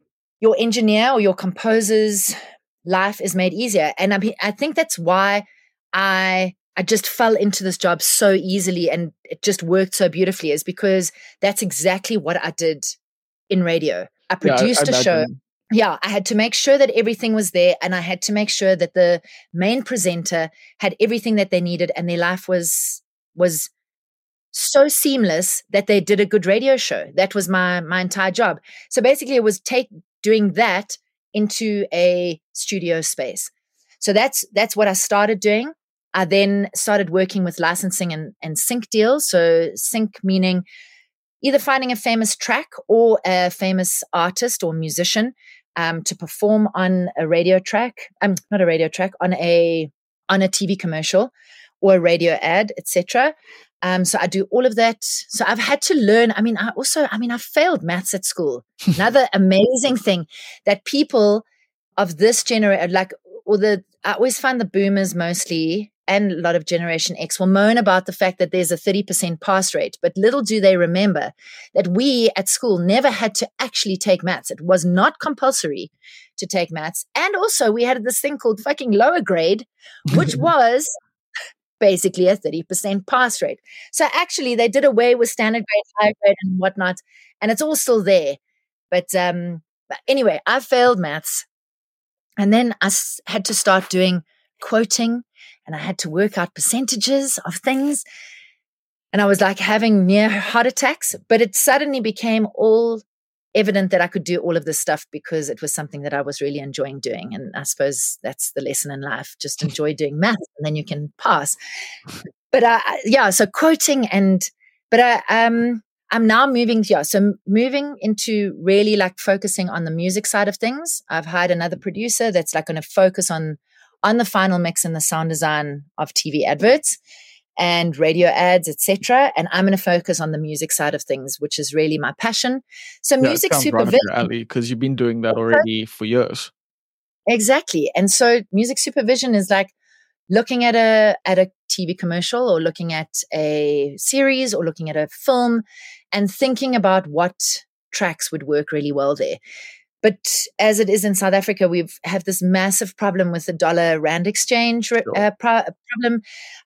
your engineer or your composer's life is made easier. And I think that's why I just fell into this job so easily and it just worked so beautifully, is because that's exactly what I did in radio. I produced a show. Yeah, I had to make sure that everything was there, and I had to make sure that the main presenter had everything that they needed, and their life was so seamless that they did a good radio show. That was my entire job. So basically it was doing that into a studio space. So that's what I started doing. I then started working with licensing and sync deals. So sync meaning either finding a famous track or a famous artist or musician to perform on a radio track, not a radio track, on a TV commercial or a radio ad, etc. So I do all of that. So I've had to learn. I failed maths at school. Another amazing thing that people of this generation, I always find the boomers mostly, and a lot of Generation X will moan about the fact that there's a 30% pass rate. But little do they remember that we at school never had to actually take maths. It was not compulsory to take maths. And also we had this thing called fucking lower grade, which was basically a 30% pass rate. So actually they did away with standard grade, high grade and whatnot, and it's all still there. But anyway, I failed maths. And then I had to start doing quoting, and I had to work out percentages of things. And I was like having near heart attacks, but it suddenly became all evident that I could do all of this stuff because it was something that I was really enjoying doing. And I suppose that's the lesson in life. Just enjoy doing math and then you can pass. But so quoting I'm now moving into really like focusing on the music side of things. I've hired another producer that's like going to focus on the final mix and the sound design of TV adverts and radio ads, etc. And I'm going to focus on the music side of things, which is really my passion. So music supervision, because you've been doing that already for years. Exactly. And so music supervision is like looking at a TV commercial or looking at a series or looking at a film and thinking about what tracks would work really well there. But as it is in South Africa, we have this massive problem with the dollar-rand exchange problem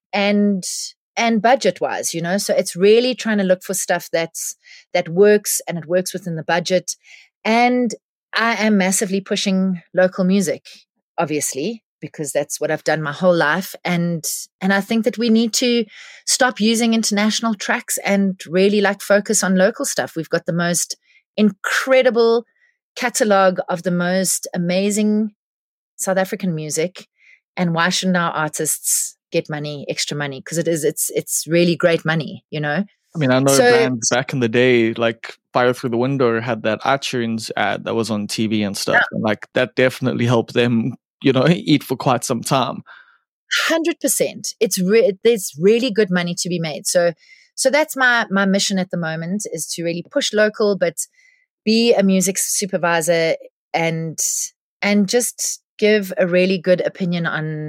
and budget-wise, So it's really trying to look for stuff that works and it works within the budget. And I am massively pushing local music, obviously, because that's what I've done my whole life. And I think that we need to stop using international tracks and really like focus on local stuff. We've got the most incredible catalog of the most amazing South African music. And why shouldn't our artists get extra money? Because it's really great money, I mean, I know bands back in the day, like Fire Through the Window had that iTunes ad that was on TV and stuff. Yeah. And like that definitely helped them, eat for quite some time. 100%. There's really good money to be made. So that's my mission at the moment, is to really push local, but be a music supervisor and just give a really good opinion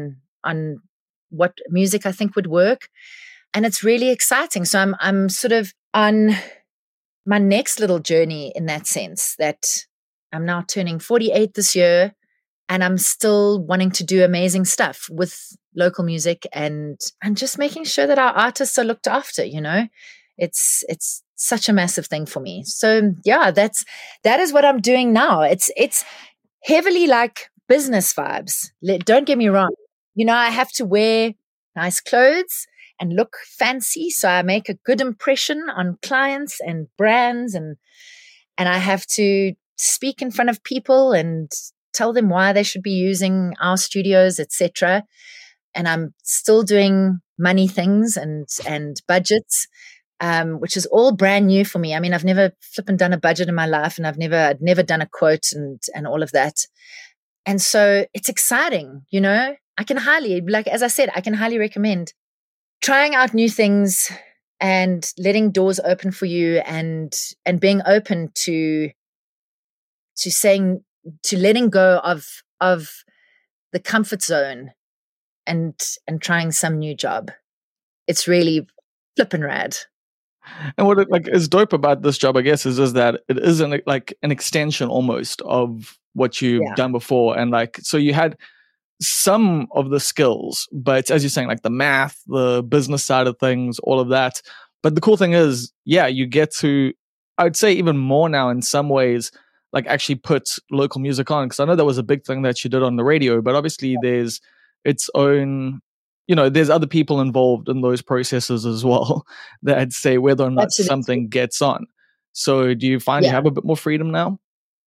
on what music I think would work. And it's really exciting. So I'm sort of on my next little journey in that sense, that I'm now turning 48 this year and I'm still wanting to do amazing stuff with local music and just making sure that our artists are looked after, It's such a massive thing for me. So yeah, that is what I'm doing now. It's heavily like business vibes. Don't get me wrong. I have to wear nice clothes and look fancy, so I make a good impression on clients and brands, and I have to speak in front of people and tell them why they should be using our studios, etc. And I'm still doing money things and budgets, which is all brand new for me. I mean, I've never flippin' done a budget in my life, and I'd never done a quote and all of that. And so it's exciting, I can highly, as I said, I can highly recommend trying out new things and letting doors open for you and being open to letting go of the comfort zone and trying some new job. It's really flippin' rad. And what is dope about this job, I guess, is that it is an extension almost of what you've done before. And so you had some of the skills, but as you're saying, the math, the business side of things, all of that. But the cool thing is, you get to, I would say even more now in some ways, actually put local music on. Because I know that was a big thing that you did on the radio, but obviously there's its own, there's other people involved in those processes as well that say whether or not something gets on. So do you find you have a bit more freedom now?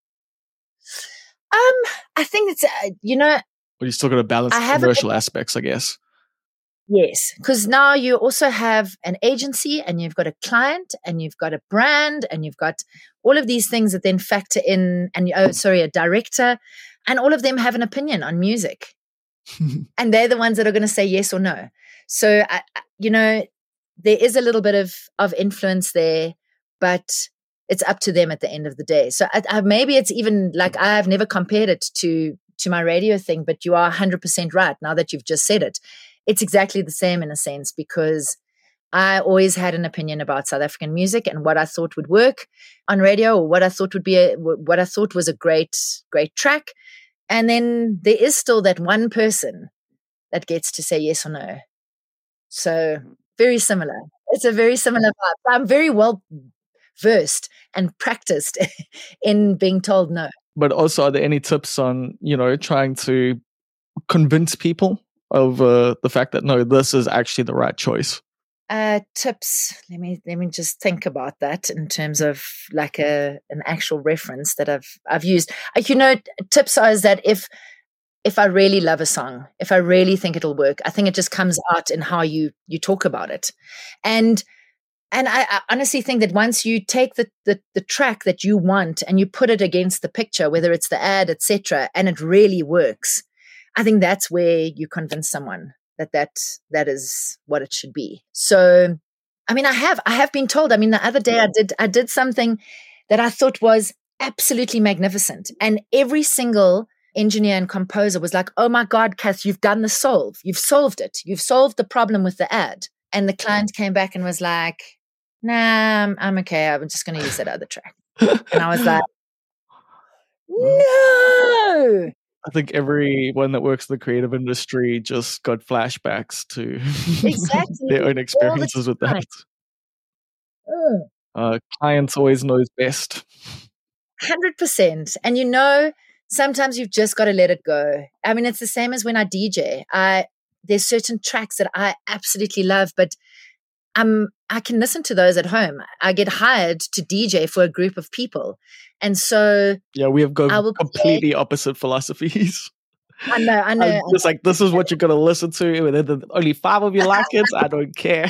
I think it's, But you still got to balance the commercial aspects, I guess. Yes, because now you also have an agency and you've got a client and you've got a brand and you've got all of these things that then factor in and, a director, and all of them have an opinion on music. And they're the ones that are going to say yes or no. So, there is a little bit of influence there, but it's up to them at the end of the day. So maybe it's even I've never compared it to my radio thing, but you are 100% right now that you've just said it. It's exactly the same in a sense, because I always had an opinion about South African music and what I thought would work on radio, or what I thought was a great track. And then there is still that one person that gets to say yes or no. So very similar. It's a very similar vibe. I'm very well versed and practiced in being told no. But also, are there any tips on, trying to convince people of the fact that, no, this is actually the right choice? Tips. Let me just think about that in terms of an actual reference that I've used. Tips is that if I really love a song, if I really think it'll work, I think it just comes out in how you talk about it. And I honestly think that once you take the track that you want and you put it against the picture, whether it's the ad, etc., and it really works, I think that's where you convince someone that is what it should be. So, I have been told. The other day I did something that I thought was absolutely magnificent, and every single engineer and composer was like, "Oh my God, Kath, you've done the solve. You've solved it. You've solved the problem with the ad." And the client came back and was like, "Nah, I'm okay. I'm just going to use that other track." And I was like, "No." I think everyone that works in the creative industry just got flashbacks to their own experiences with that. Clients always knows best. 100%. And sometimes you've just got to let it go. It's the same as when I DJ. There's certain tracks that I absolutely love, but I can listen to those at home. I get hired to DJ for a group of people. And so we have completely opposite philosophies. I know. I'm just this is what you're going to listen to. And only 5 of you like it. I don't care.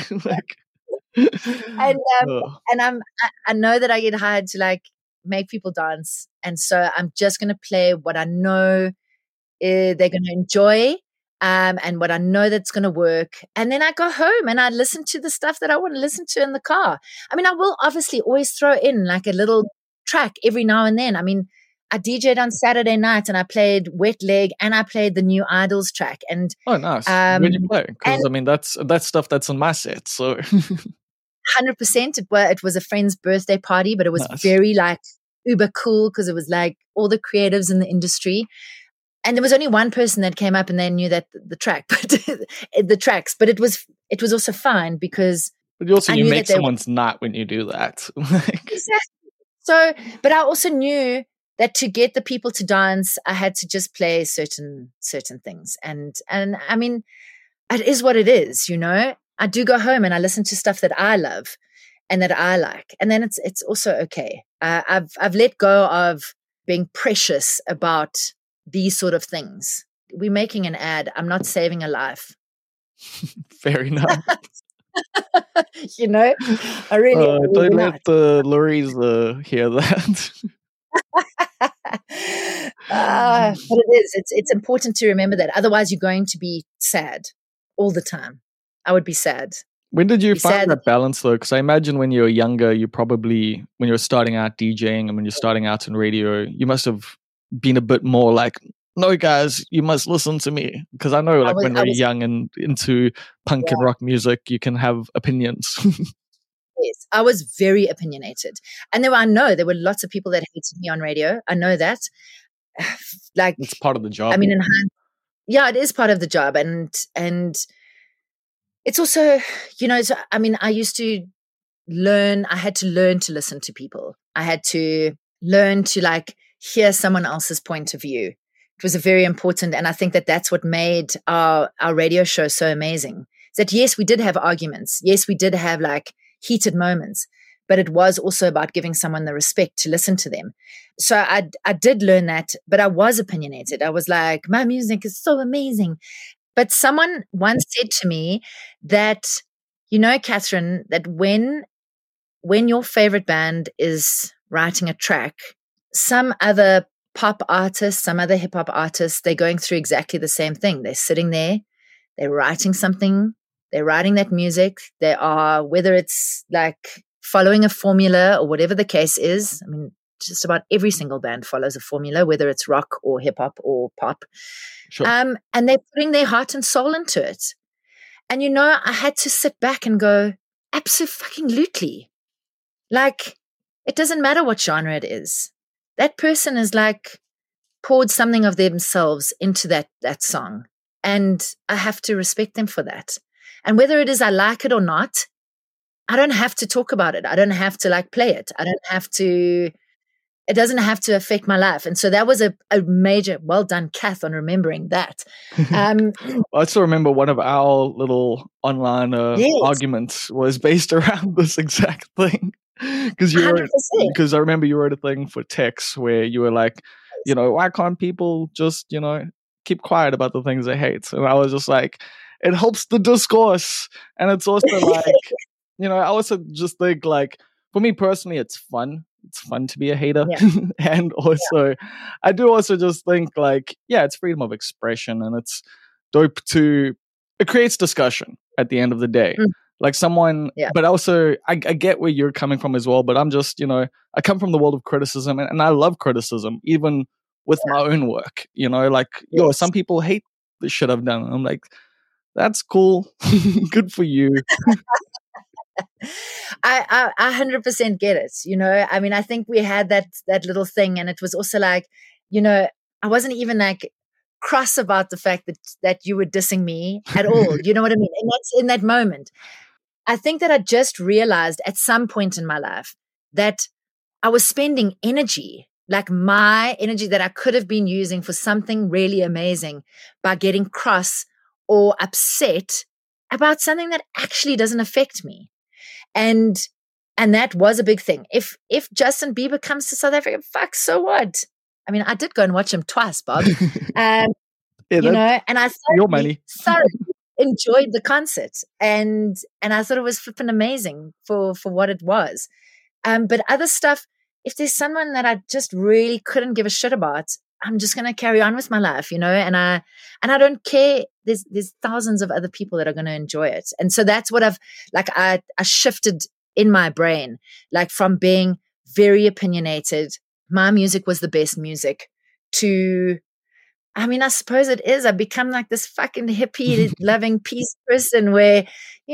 I know that I get hired to make people dance. And so I'm just going to play what I know they're going to enjoy. And what I know that's going to work. And then I go home and I listen to the stuff that I want to listen to in the car. I will obviously always throw in a little track every now and then. I DJ'd on Saturday night and I played Wet Leg and I played the new Idols track. And oh, nice. Where'd you play? Because that's stuff that's on my set. So 100%. It was a friend's birthday party, but it was very uber cool because it was all the creatives in the industry. And there was only one person that came up and they knew that the track, but the tracks, but it was also fine because. But you make someone's night when you do that. Exactly. So, but I also knew that to get the people to dance, I had to just play certain things. And it is what it is, I do go home and I listen to stuff that I love and that I like. And then it's also okay. I've let go of being precious about these sort of things. We're making an ad. I'm not saving a life. Fair enough. I really don't let the lorries hear that. But it is. It's important to remember that. Otherwise, you're going to be sad all the time. I would be sad. When did you find that balance, though? Because I imagine when you were younger, when you're starting out DJing and when you're starting out in radio, you must have been a bit more no, guys, you must listen to me. Because I know when we're young and into punk and rock music, you can have opinions. Yes, I was very opinionated. And I know there were lots of people that hated me on radio. I know that. Like, It's part of the job. I mean, yeah, it is part of the job. And it's also, so, I mean, I had to learn to listen to people. I had to learn to like hear someone else's point of view. It was a very important, and I think that that's what made our radio show so amazing. That yes, we did have arguments. Yes, we did have like heated moments, but it was also about giving someone the respect to listen to them. So I did learn that, but I was opinionated. I was like, my music is so amazing. But someone once said to me that, Catherine, that when your favorite band is writing a track, some other pop artists, some other hip hop artists, they're going through exactly the same thing. They're sitting there, they're writing something, they're writing that music. They are, whether it's like following a formula or whatever the case is. I mean, just about every single band follows a formula, whether it's rock or hip hop or pop. Sure. And they're putting their heart and soul into it. And, I had to sit back and go, absolutely. Like, it doesn't matter what genre it is. That person is like poured something of themselves into that song. And I have to respect them for that. And whether it is I like it or not, I don't have to talk about it. I don't have to like play it. It doesn't have to affect my life. And so that was a major, well done, Kath, on remembering that. I also remember one of our little online arguments was based around this exact thing. Because I remember you wrote a thing for Tex where you were like, why can't people just, keep quiet about the things they hate? And I was just like, it helps the discourse. And it's also like, I also just think like, for me personally, it's fun. It's fun to be a hater. Yeah. And also, I do also just think like, it's freedom of expression and it's dope it creates discussion at the end of the day. Like someone, but also I get where you're coming from as well, but I'm just, I come from the world of criticism and I love criticism, even with my own work, some people hate the shit I've done. I'm like, that's cool. Good for you. I 100% get it. I mean, I think we had that little thing and it was also like, I wasn't even like cross about the fact that you were dissing me at all. You know what I mean? And that's in that moment. I think that I just realized at some point in my life that I was spending energy, like my energy that I could have been using for something really amazing, by getting cross or upset about something that actually doesn't affect me. And that was a big thing. If Justin Bieber comes to South Africa, fuck, so what? I mean, I did go and watch him twice, Bob. And I thoroughly enjoyed the concert, and I thought it was flipping amazing for what it was. But other stuff, if there's someone that I just really couldn't give a shit about, I'm just going to carry on with my life, and I don't care. There's thousands of other people that are going to enjoy it. And so that's what I shifted in my brain, like from being very opinionated, my music was the best music, to, I mean, I suppose it is. I've become like this fucking hippie loving peace person where,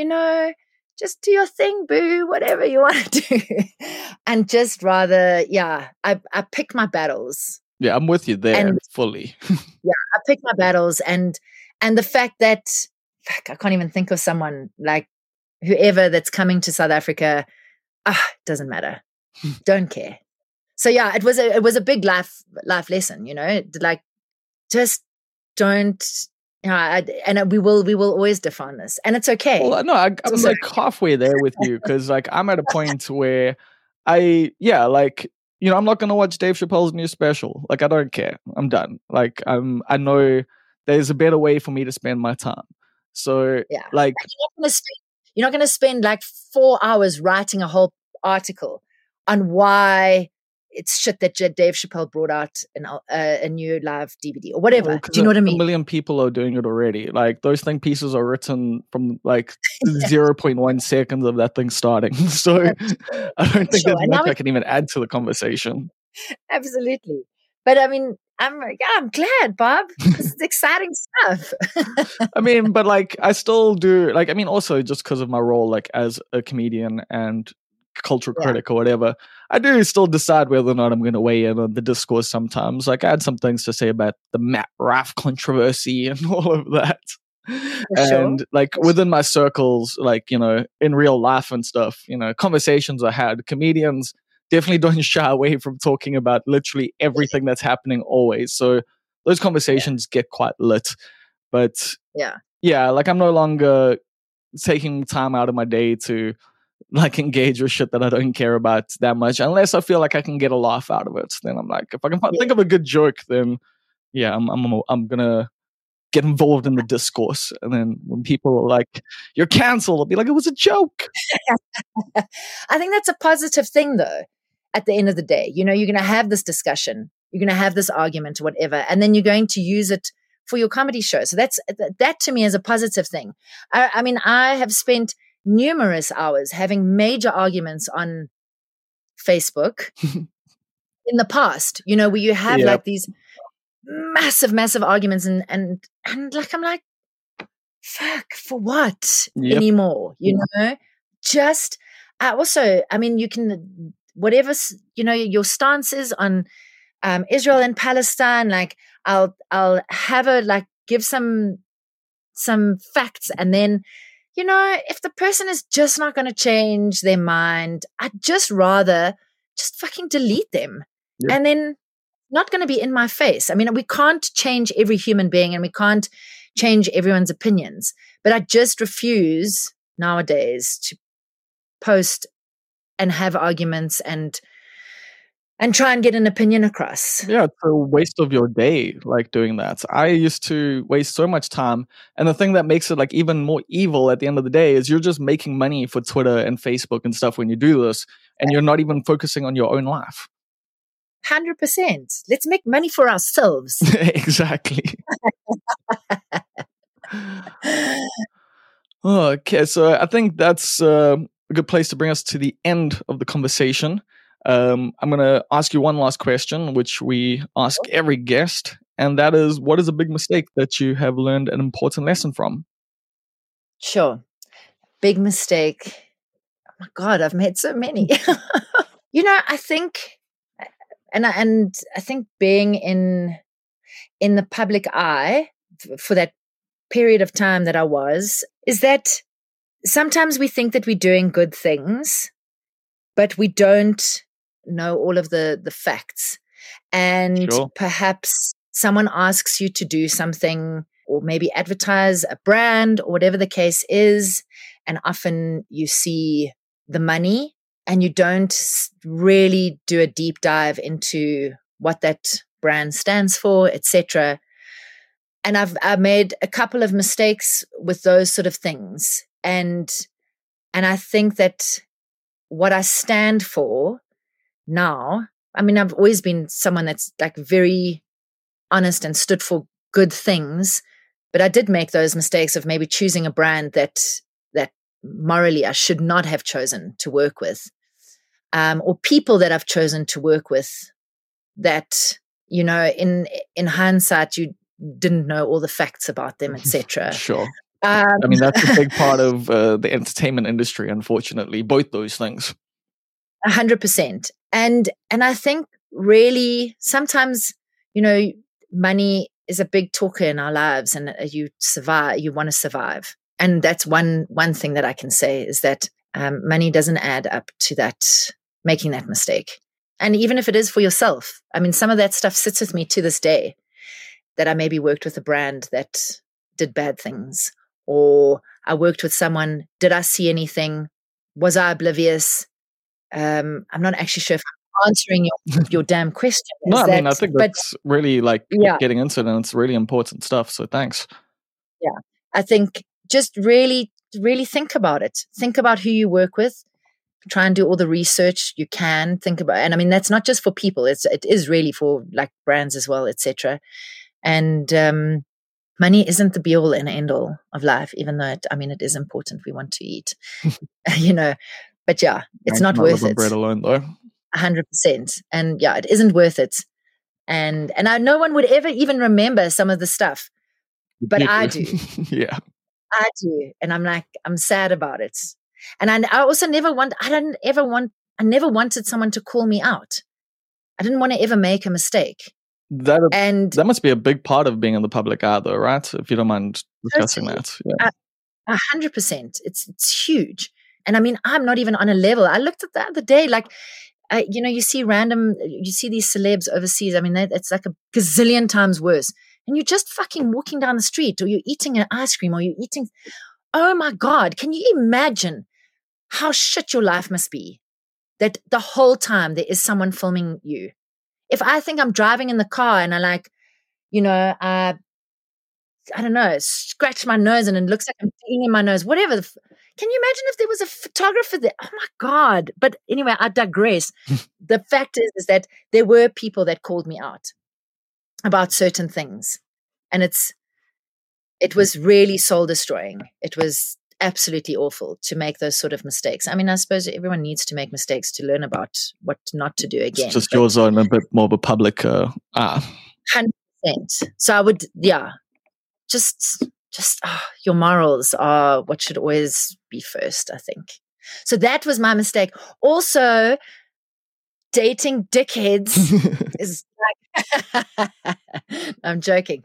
just do your thing, boo, whatever you want to do. And just rather, I pick my battles. Yeah, I'm with you there fully. I pick my battles, and the fact that, I can't even think of someone like whoever that's coming to South Africa. Doesn't matter. Don't care. So it was a big life lesson, like, just don't. And we will always define this, and it's okay. Well, no, I'm like halfway there with you, because like I'm at a point where I'm not gonna watch Dave Chappelle's new special. Like, I don't care. I'm done. Like, I know there's a better way for me to spend my time. So like, you're not gonna spend like 4 hours writing a whole article on why it's shit that Dave Chappelle brought out a new live DVD or whatever. Well, do you know what I mean? A million people are doing it already. Like, those think pieces are written from like 0.1 seconds of that thing starting. So I don't think there's much I can even add to the conversation. Absolutely. But I mean, I'm glad, Bob. This is exciting stuff. I mean, but like, I still do, like, I mean, also just because of my role, like, as a comedian and cultural critic or whatever, I do still decide whether or not I'm going to weigh in on the discourse sometimes. Like, I had some things to say about the Matt Rife controversy and all of that. And like within my circles, like, you know, in real life and stuff, you know, conversations I had, comedians definitely don't shy away from talking about literally everything that's happening always. So those conversations get quite lit. But yeah, like, I'm no longer taking time out of my day to like engage with shit that I don't care about that much, unless I feel like I can get a laugh out of it. Then I'm like, if I can think of a good joke, then yeah, I'm gonna get involved in the discourse. And then when people are like, "You're canceled," I'll be like, "It was a joke." I think that's a positive thing, though. At the end of the day, you know, you're going to have this discussion, you're going to have this argument or whatever, and then you're going to use it for your comedy show. So that to me is a positive thing. I mean, I have spent numerous hours having major arguments on Facebook in the past, you know, where you have like these massive arguments and like, I'm like, fuck, for what anymore? You know, just also, I mean, you can, whatever, you know, your stance is on Israel and Palestine, like, I'll have a, like, give some facts, and then, you know, if the person is just not going to change their mind, I'd just rather just fucking delete them. And then not going to be in my face. I mean, we can't change every human being and we can't change everyone's opinions, but I just refuse nowadays to post and have arguments and try and get an opinion across. Yeah, it's a waste of your day, like, doing that. I used to waste so much time. And the thing that makes it like even more evil at the end of the day is you're just making money for Twitter and Facebook and stuff when you do this, and you're not even focusing on your own life. 100%. Let's make money for ourselves. Exactly. Okay, so I think that's a good place to bring us to the end of the conversation. I'm going to ask you one last question, which we ask every guest, and that is, what is a big mistake that you have learned an important lesson from? Sure. Big mistake. Oh my God, I've made so many. You know, I think, and I think being in the public eye for that period of time that I was, is that sometimes we think that we're doing good things, but we don't know all of the facts. And perhaps someone asks you to do something, or maybe advertise a brand or whatever the case is, and often you see the money and you don't really do a deep dive into what that brand stands for, etc. And I've made a couple of mistakes with those sort of things. And I think that what I stand for now, I mean, I've always been someone that's like very honest and stood for good things, but I did make those mistakes of maybe choosing a brand that morally I should not have chosen to work with, or people that I've chosen to work with that, you know, in hindsight, you didn't know all the facts about them, etc. Sure. I mean, that's a big part of the entertainment industry, unfortunately, both those things. 100%. And I think really sometimes, you know, money is a big talker in our lives, and you want to survive. And that's one thing that I can say is that money doesn't add up to that, making that mistake. And even if it is for yourself, I mean, some of that stuff sits with me to this day, that I maybe worked with a brand that did bad things, or I worked with someone, did I see anything? Was I oblivious? I'm not actually sure if I'm answering your damn question. No, I mean, I think that's really like getting into it, and it's really important stuff. So thanks. Yeah. I think just really, really think about it. Think about who you work with. Try and do all the research you can. Think about, and I mean, that's not just for people. It is really for like brands as well, etc. And money isn't the be all and end all of life, even though it is important. We want to eat, you know. But yeah, it's not worth it. Bread alone, though. 100%. And yeah, it isn't worth it. And no one would ever even remember some of the stuff, but I do. Yeah, I do, and I'm sad about it. And I also never wanted someone to call me out. I didn't want to ever make a mistake. That must be a big part of being in the public eye, though, right? If you don't mind discussing that. Yeah. 100%. It's huge. And I mean, I'm not even on a level. I looked at the other day, like, you see these celebs overseas. I mean, it's like a gazillion times worse. And you're just fucking walking down the street, or you're eating an ice cream, or you're eating. Oh my God. Can you imagine how shit your life must be? That the whole time there is someone filming you. If I think I'm driving in the car and I don't know, scratch my nose and it looks like I'm peeing in my nose, whatever. Can you imagine if there was a photographer there? Oh my God. But anyway, I digress. The fact is that there were people that called me out about certain things. And it was really soul destroying. It was absolutely awful to make those sort of mistakes. I mean, I suppose everyone needs to make mistakes to learn about what not to do again. It's just yours on a bit more of a public 100%. So I would, just your morals are what should always be first, I think. So that was my mistake. Also, dating dickheads is like, I'm joking.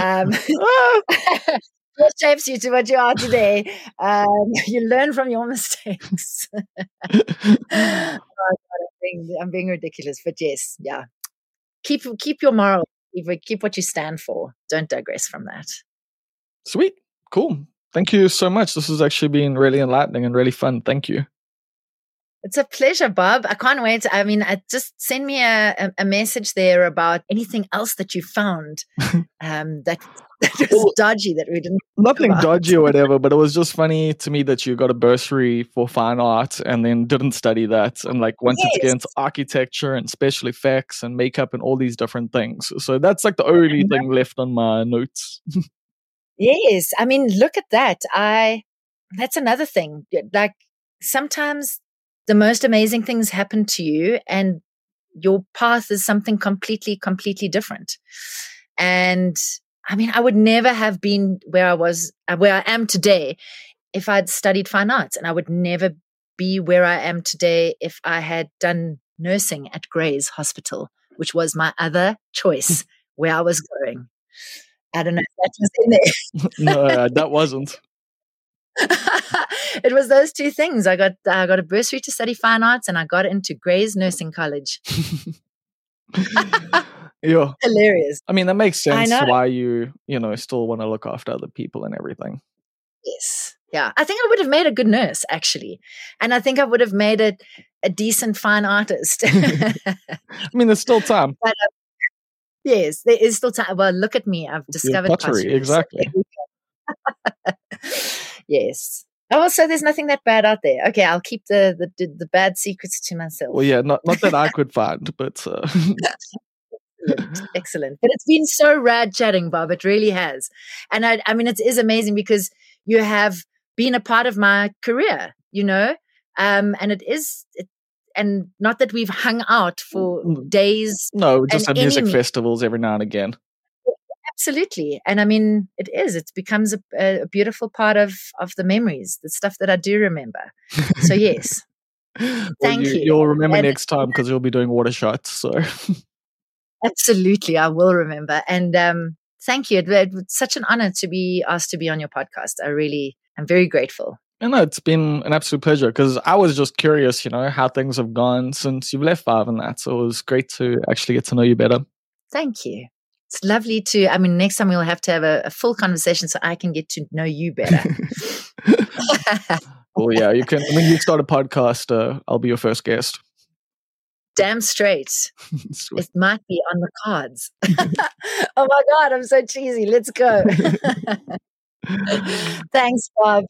What shapes you to what you are today. You learn from your mistakes. Oh God, I'm being ridiculous, but yes, yeah. Keep your moral. Keep what you stand for. Don't digress from that. Sweet. Cool. Thank you so much. This has actually been really enlightening and really fun. Thank you. It's a pleasure, Bob. I can't wait. I mean, just send me a message there about anything else that you found that was dodgy that we didn't. Nothing dodgy or whatever, but it was just funny to me that you got a bursary for fine art and then didn't study that and wanted to get into architecture and special effects and makeup and all these different things. So that's the only thing left on my notes. Yes. I mean, look at that. That's another thing. Sometimes the most amazing things happen to you and your path is something completely, completely different. And I mean, I would never have been where I am today if I'd studied fine arts, and I would never be where I am today if I had done nursing at Gray's Hospital, which was my other choice where I was going. I don't know if that was in there. No, that wasn't. It was those two things. I got a bursary to study fine arts, and I got into Gray's Nursing College. Yeah. Hilarious. I mean, that makes sense why you still want to look after other people and everything. Yes. Yeah. I think I would have made a good nurse, actually. And I think I would have made a decent fine artist. I mean, there's still time. But, yes, there is still time. Well, look at me. I've discovered pottery. Exactly. Yes. Oh, so there's nothing that bad out there. Okay, I'll keep the bad secrets to myself. Well, yeah, not that I could find, but Excellent. But it's been so rad chatting, Bob. It really has. And I mean, it is amazing because you have been a part of my career, and and not that we've hung out for days. No, just at music festivals every now and again. Absolutely. And I mean, it becomes a beautiful part of the memories, the stuff that I do remember. So yes. Thank you. You'll remember next time because you'll be doing water shots. So absolutely, I will remember. And thank you. It's such an honor to be asked to be on your podcast. I'm very grateful. No, it's been an absolute pleasure because I was just curious, how things have gone since you've left Five and that. So it was great to actually get to know you better. Thank you. It's lovely next time we'll have to have a full conversation so I can get to know you better. Well, yeah, you can. When you start a podcast, I'll be your first guest. Damn straight. It might be on the cards. Oh my God, I'm so cheesy. Let's go. Thanks, Bob.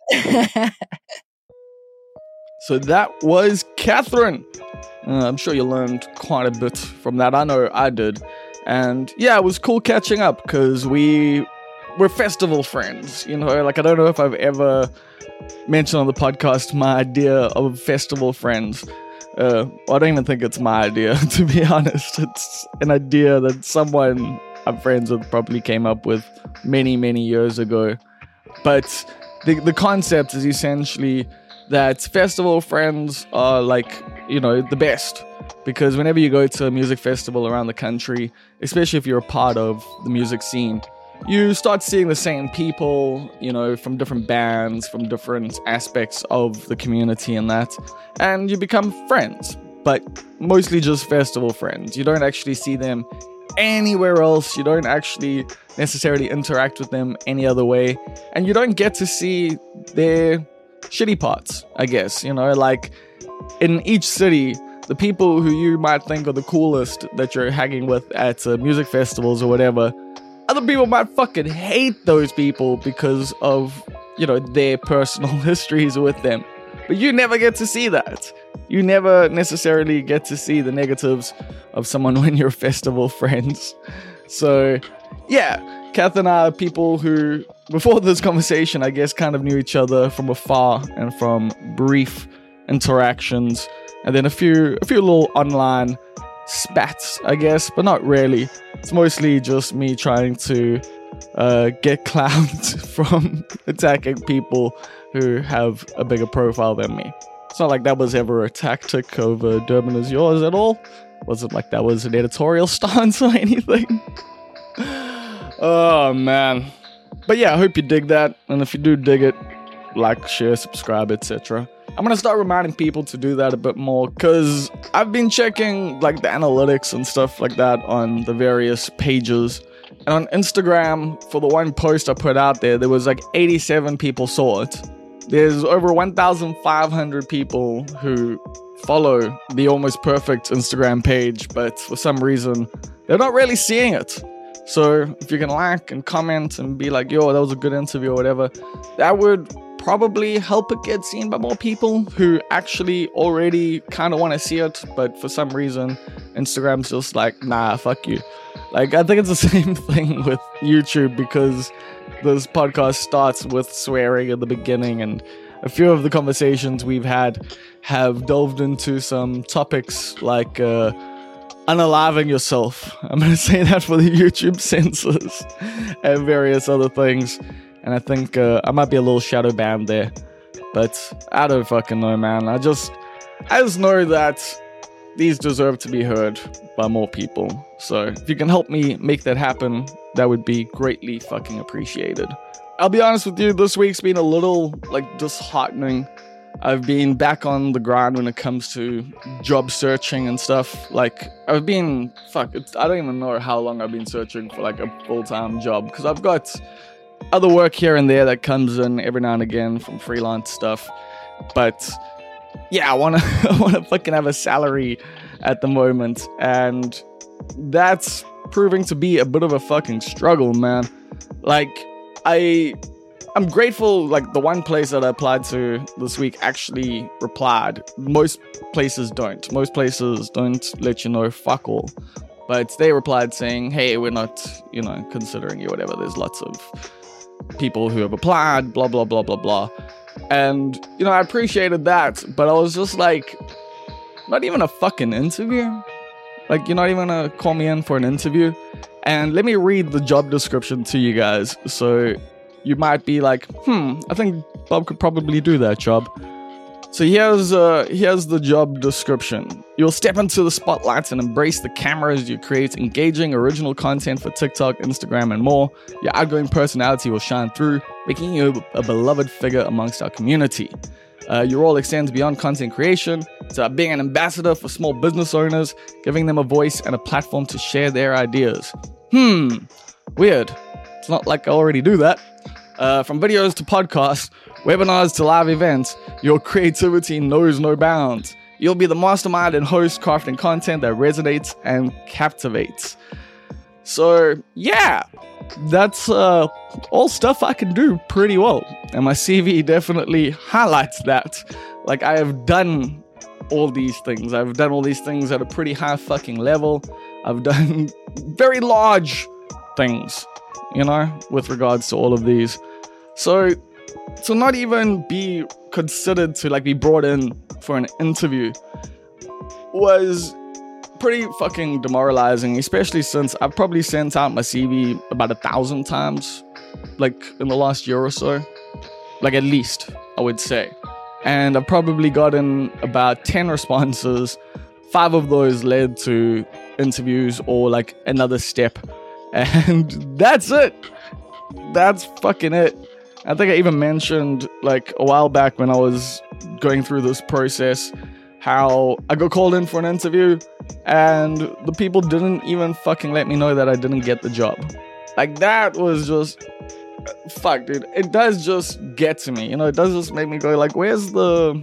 So that was Catherine. I'm sure you learned quite a bit from that. I know I did. And yeah, it was cool catching up because we're festival friends. I don't know if I've ever mentioned on the podcast my idea of festival friends. I don't even think it's my idea, to be honest. It's an idea that someone I'm friends with probably came up with many, many years ago. But the concept is essentially that festival friends are like, you know, the best. Because whenever you go to a music festival around the country, especially if you're a part of the music scene, you start seeing the same people, you know, from different bands, from different aspects of the community and that, and you become friends, but mostly just festival friends. You don't actually see them anywhere else. You don't actually necessarily interact with them any other way, and you don't get to see their shitty parts, I guess. You know, like in each city, the people who you might think are the coolest that you're hanging with at music festivals or whatever, other people might fucking hate those people because of, you know, their personal histories with them. But you never get to see that. You never necessarily get to see the negatives of someone when you're festival friends. So, yeah, Kath and I are people who, before this conversation, I guess kind of knew each other from afar and from brief interactions. And then a few little online spats, I guess, but not really. It's mostly just me trying to get clout from attacking people who have a bigger profile than me. It's not like that was ever a tactic over Durban is yours at all. Wasn't like that was an editorial stance or anything. Oh, man. But yeah, I hope you dig that. And if you do dig it, like, share, subscribe, etc. I'm gonna start reminding people to do that a bit more, because I've been checking like the analytics and stuff like that on the various pages. And on Instagram, for the one post I put out there was like 87 people saw it. There's over 1,500 people who follow the Almost Perfect Instagram page, but for some reason, they're not really seeing it. So if you can like and comment and be like, yo, that was a good interview or whatever, that would probably help it get seen by more people who actually already kind of want to see it, but for some reason Instagram's just like, nah, fuck you. Like, I think it's the same thing with YouTube, because this podcast starts with swearing at the beginning, and a few of the conversations we've had have delved into some topics like unaliving yourself. I'm gonna say that for the YouTube censors and various other things. And I think I might be a little shadow banned there. But I don't fucking know, man. I just know that these deserve to be heard by more people. So if you can help me make that happen, that would be greatly fucking appreciated. I'll be honest with you, this week's been a little, like, disheartening. I've been back on the grind when it comes to job searching and stuff. Like, I've been, I don't even know how long I've been searching for, like, a full-time job. Because I've got other work here and there that comes in every now and again from freelance stuff. But yeah, I wanna fucking have a salary at the moment, and that's proving to be a bit of a fucking struggle, man. Like, I'm grateful, like, the one place that I applied to this week actually replied. Most places don't. Most places don't let you know fuck all. But they replied saying, hey, we're not, you know, considering you, whatever. There's lots of people who have applied, blah, blah, blah, blah, blah. And, you know, I appreciated that, but I was just like, not even a fucking interview? Like, you're not even gonna call me in for an interview? And let me read the job description to you guys, so you might be like, I think Bob could probably do that job. So here's the job description. You'll step into the spotlight and embrace the camera as you create engaging, original content for TikTok, Instagram, and more. Your outgoing personality will shine through, making you a beloved figure amongst our community. Your role extends beyond content creation to being an ambassador for small business owners, giving them a voice and a platform to share their ideas. Weird. It's not like I already do that. From videos to podcasts, webinars to live events, your creativity knows no bounds. You'll be the mastermind and host crafting content that resonates and captivates. So, yeah, that's all stuff I can do pretty well. And my CV definitely highlights that. Like, I have done all these things. I've done all these things at a pretty high fucking level. I've done very large things, you know, with regards to all of these. So, to not even be considered to, like, be brought in for an interview was pretty fucking demoralizing, especially since I've probably sent out my CV about 1,000 times, like, in the last year or so. Like, at least, I would say. And I've probably gotten about 10 responses. 5 of those led to interviews or like another step. And that's it. That's fucking it. I think I even mentioned like a while back when I was going through this process how I got called in for an interview and the people didn't even fucking let me know that I didn't get the job. Like that was just fuck, dude. It does just get to me, you know. It does just make me go like, where's the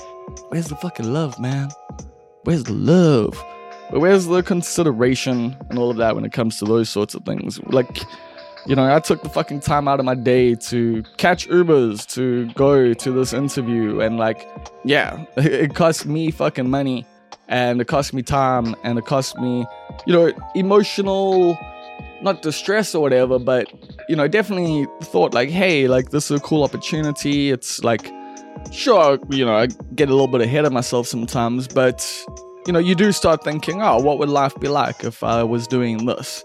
fucking love, man? Where's the love? Where's the consideration and all of that when it comes to those sorts of things? Like, you know, I took the fucking time out of my day to catch Ubers to go to this interview, and like, yeah, it cost me fucking money, and it cost me time, and it cost me, you know, emotional, not distress or whatever, but, you know, definitely thought like, hey, like this is a cool opportunity. It's like, sure, you know, I get a little bit ahead of myself sometimes, but, you know, you do start thinking, oh, what would life be like if I was doing this?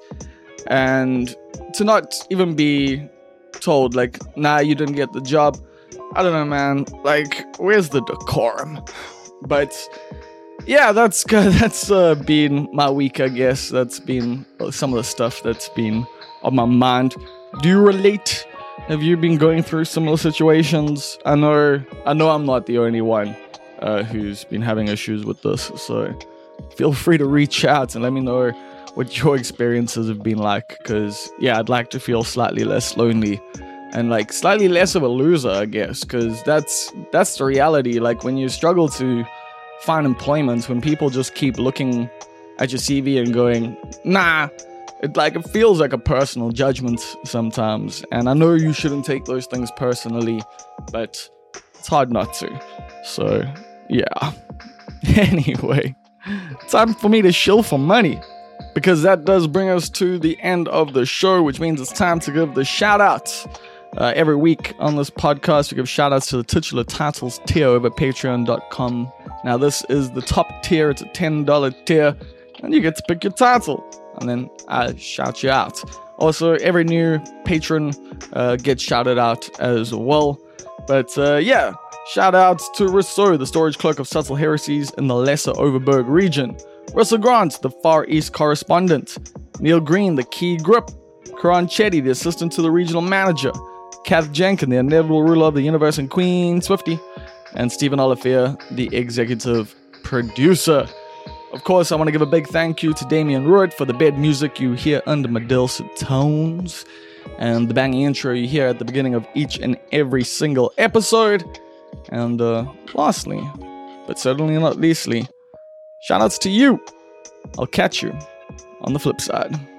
And to not even be told like, nah, you didn't get the job, I don't know, man, like, where's the decorum? But yeah, that's been my week, I guess. That's been some of the stuff that's been on my mind. Do you relate? Have you been going through similar situations? I know I'm not the only one who's been having issues with this, so feel free to reach out and let me know what your experiences have been like, because yeah, I'd like to feel slightly less lonely and like slightly less of a loser, I guess, because that's the reality. Like when you struggle to find employment, when people just keep looking at your CV and going, nah, it feels like a personal judgment sometimes, and I know you shouldn't take those things personally, but it's hard not to. So yeah. Anyway, time for me to shill for money, because that does bring us to the end of the show, which means it's time to give the shout outs. Every week on this podcast, we give shout outs to the titular titles tier over at patreon.com. Now, this is the top tier. It's a $10 tier, and you get to pick your title, and then I shout you out. Also, every new patron gets shouted out as well. But yeah, shout outs to Rousseau, the storage clerk of subtle heresies in the Lesser Overberg region. Russell Grant, the Far East correspondent. Neil Green, the key grip. Karan Chetty, the assistant to the regional manager. Kath Jenkin, the inevitable ruler of the universe, and Queen Swifty. And Stephen Olivier, the executive producer. Of course, I want to give a big thank you to Damien Ruitt for the bed music you hear under my dulcet tones, and the banging intro you hear at the beginning of each and every single episode. And lastly, but certainly not leastly, shoutouts to you. I'll catch you on the flip side.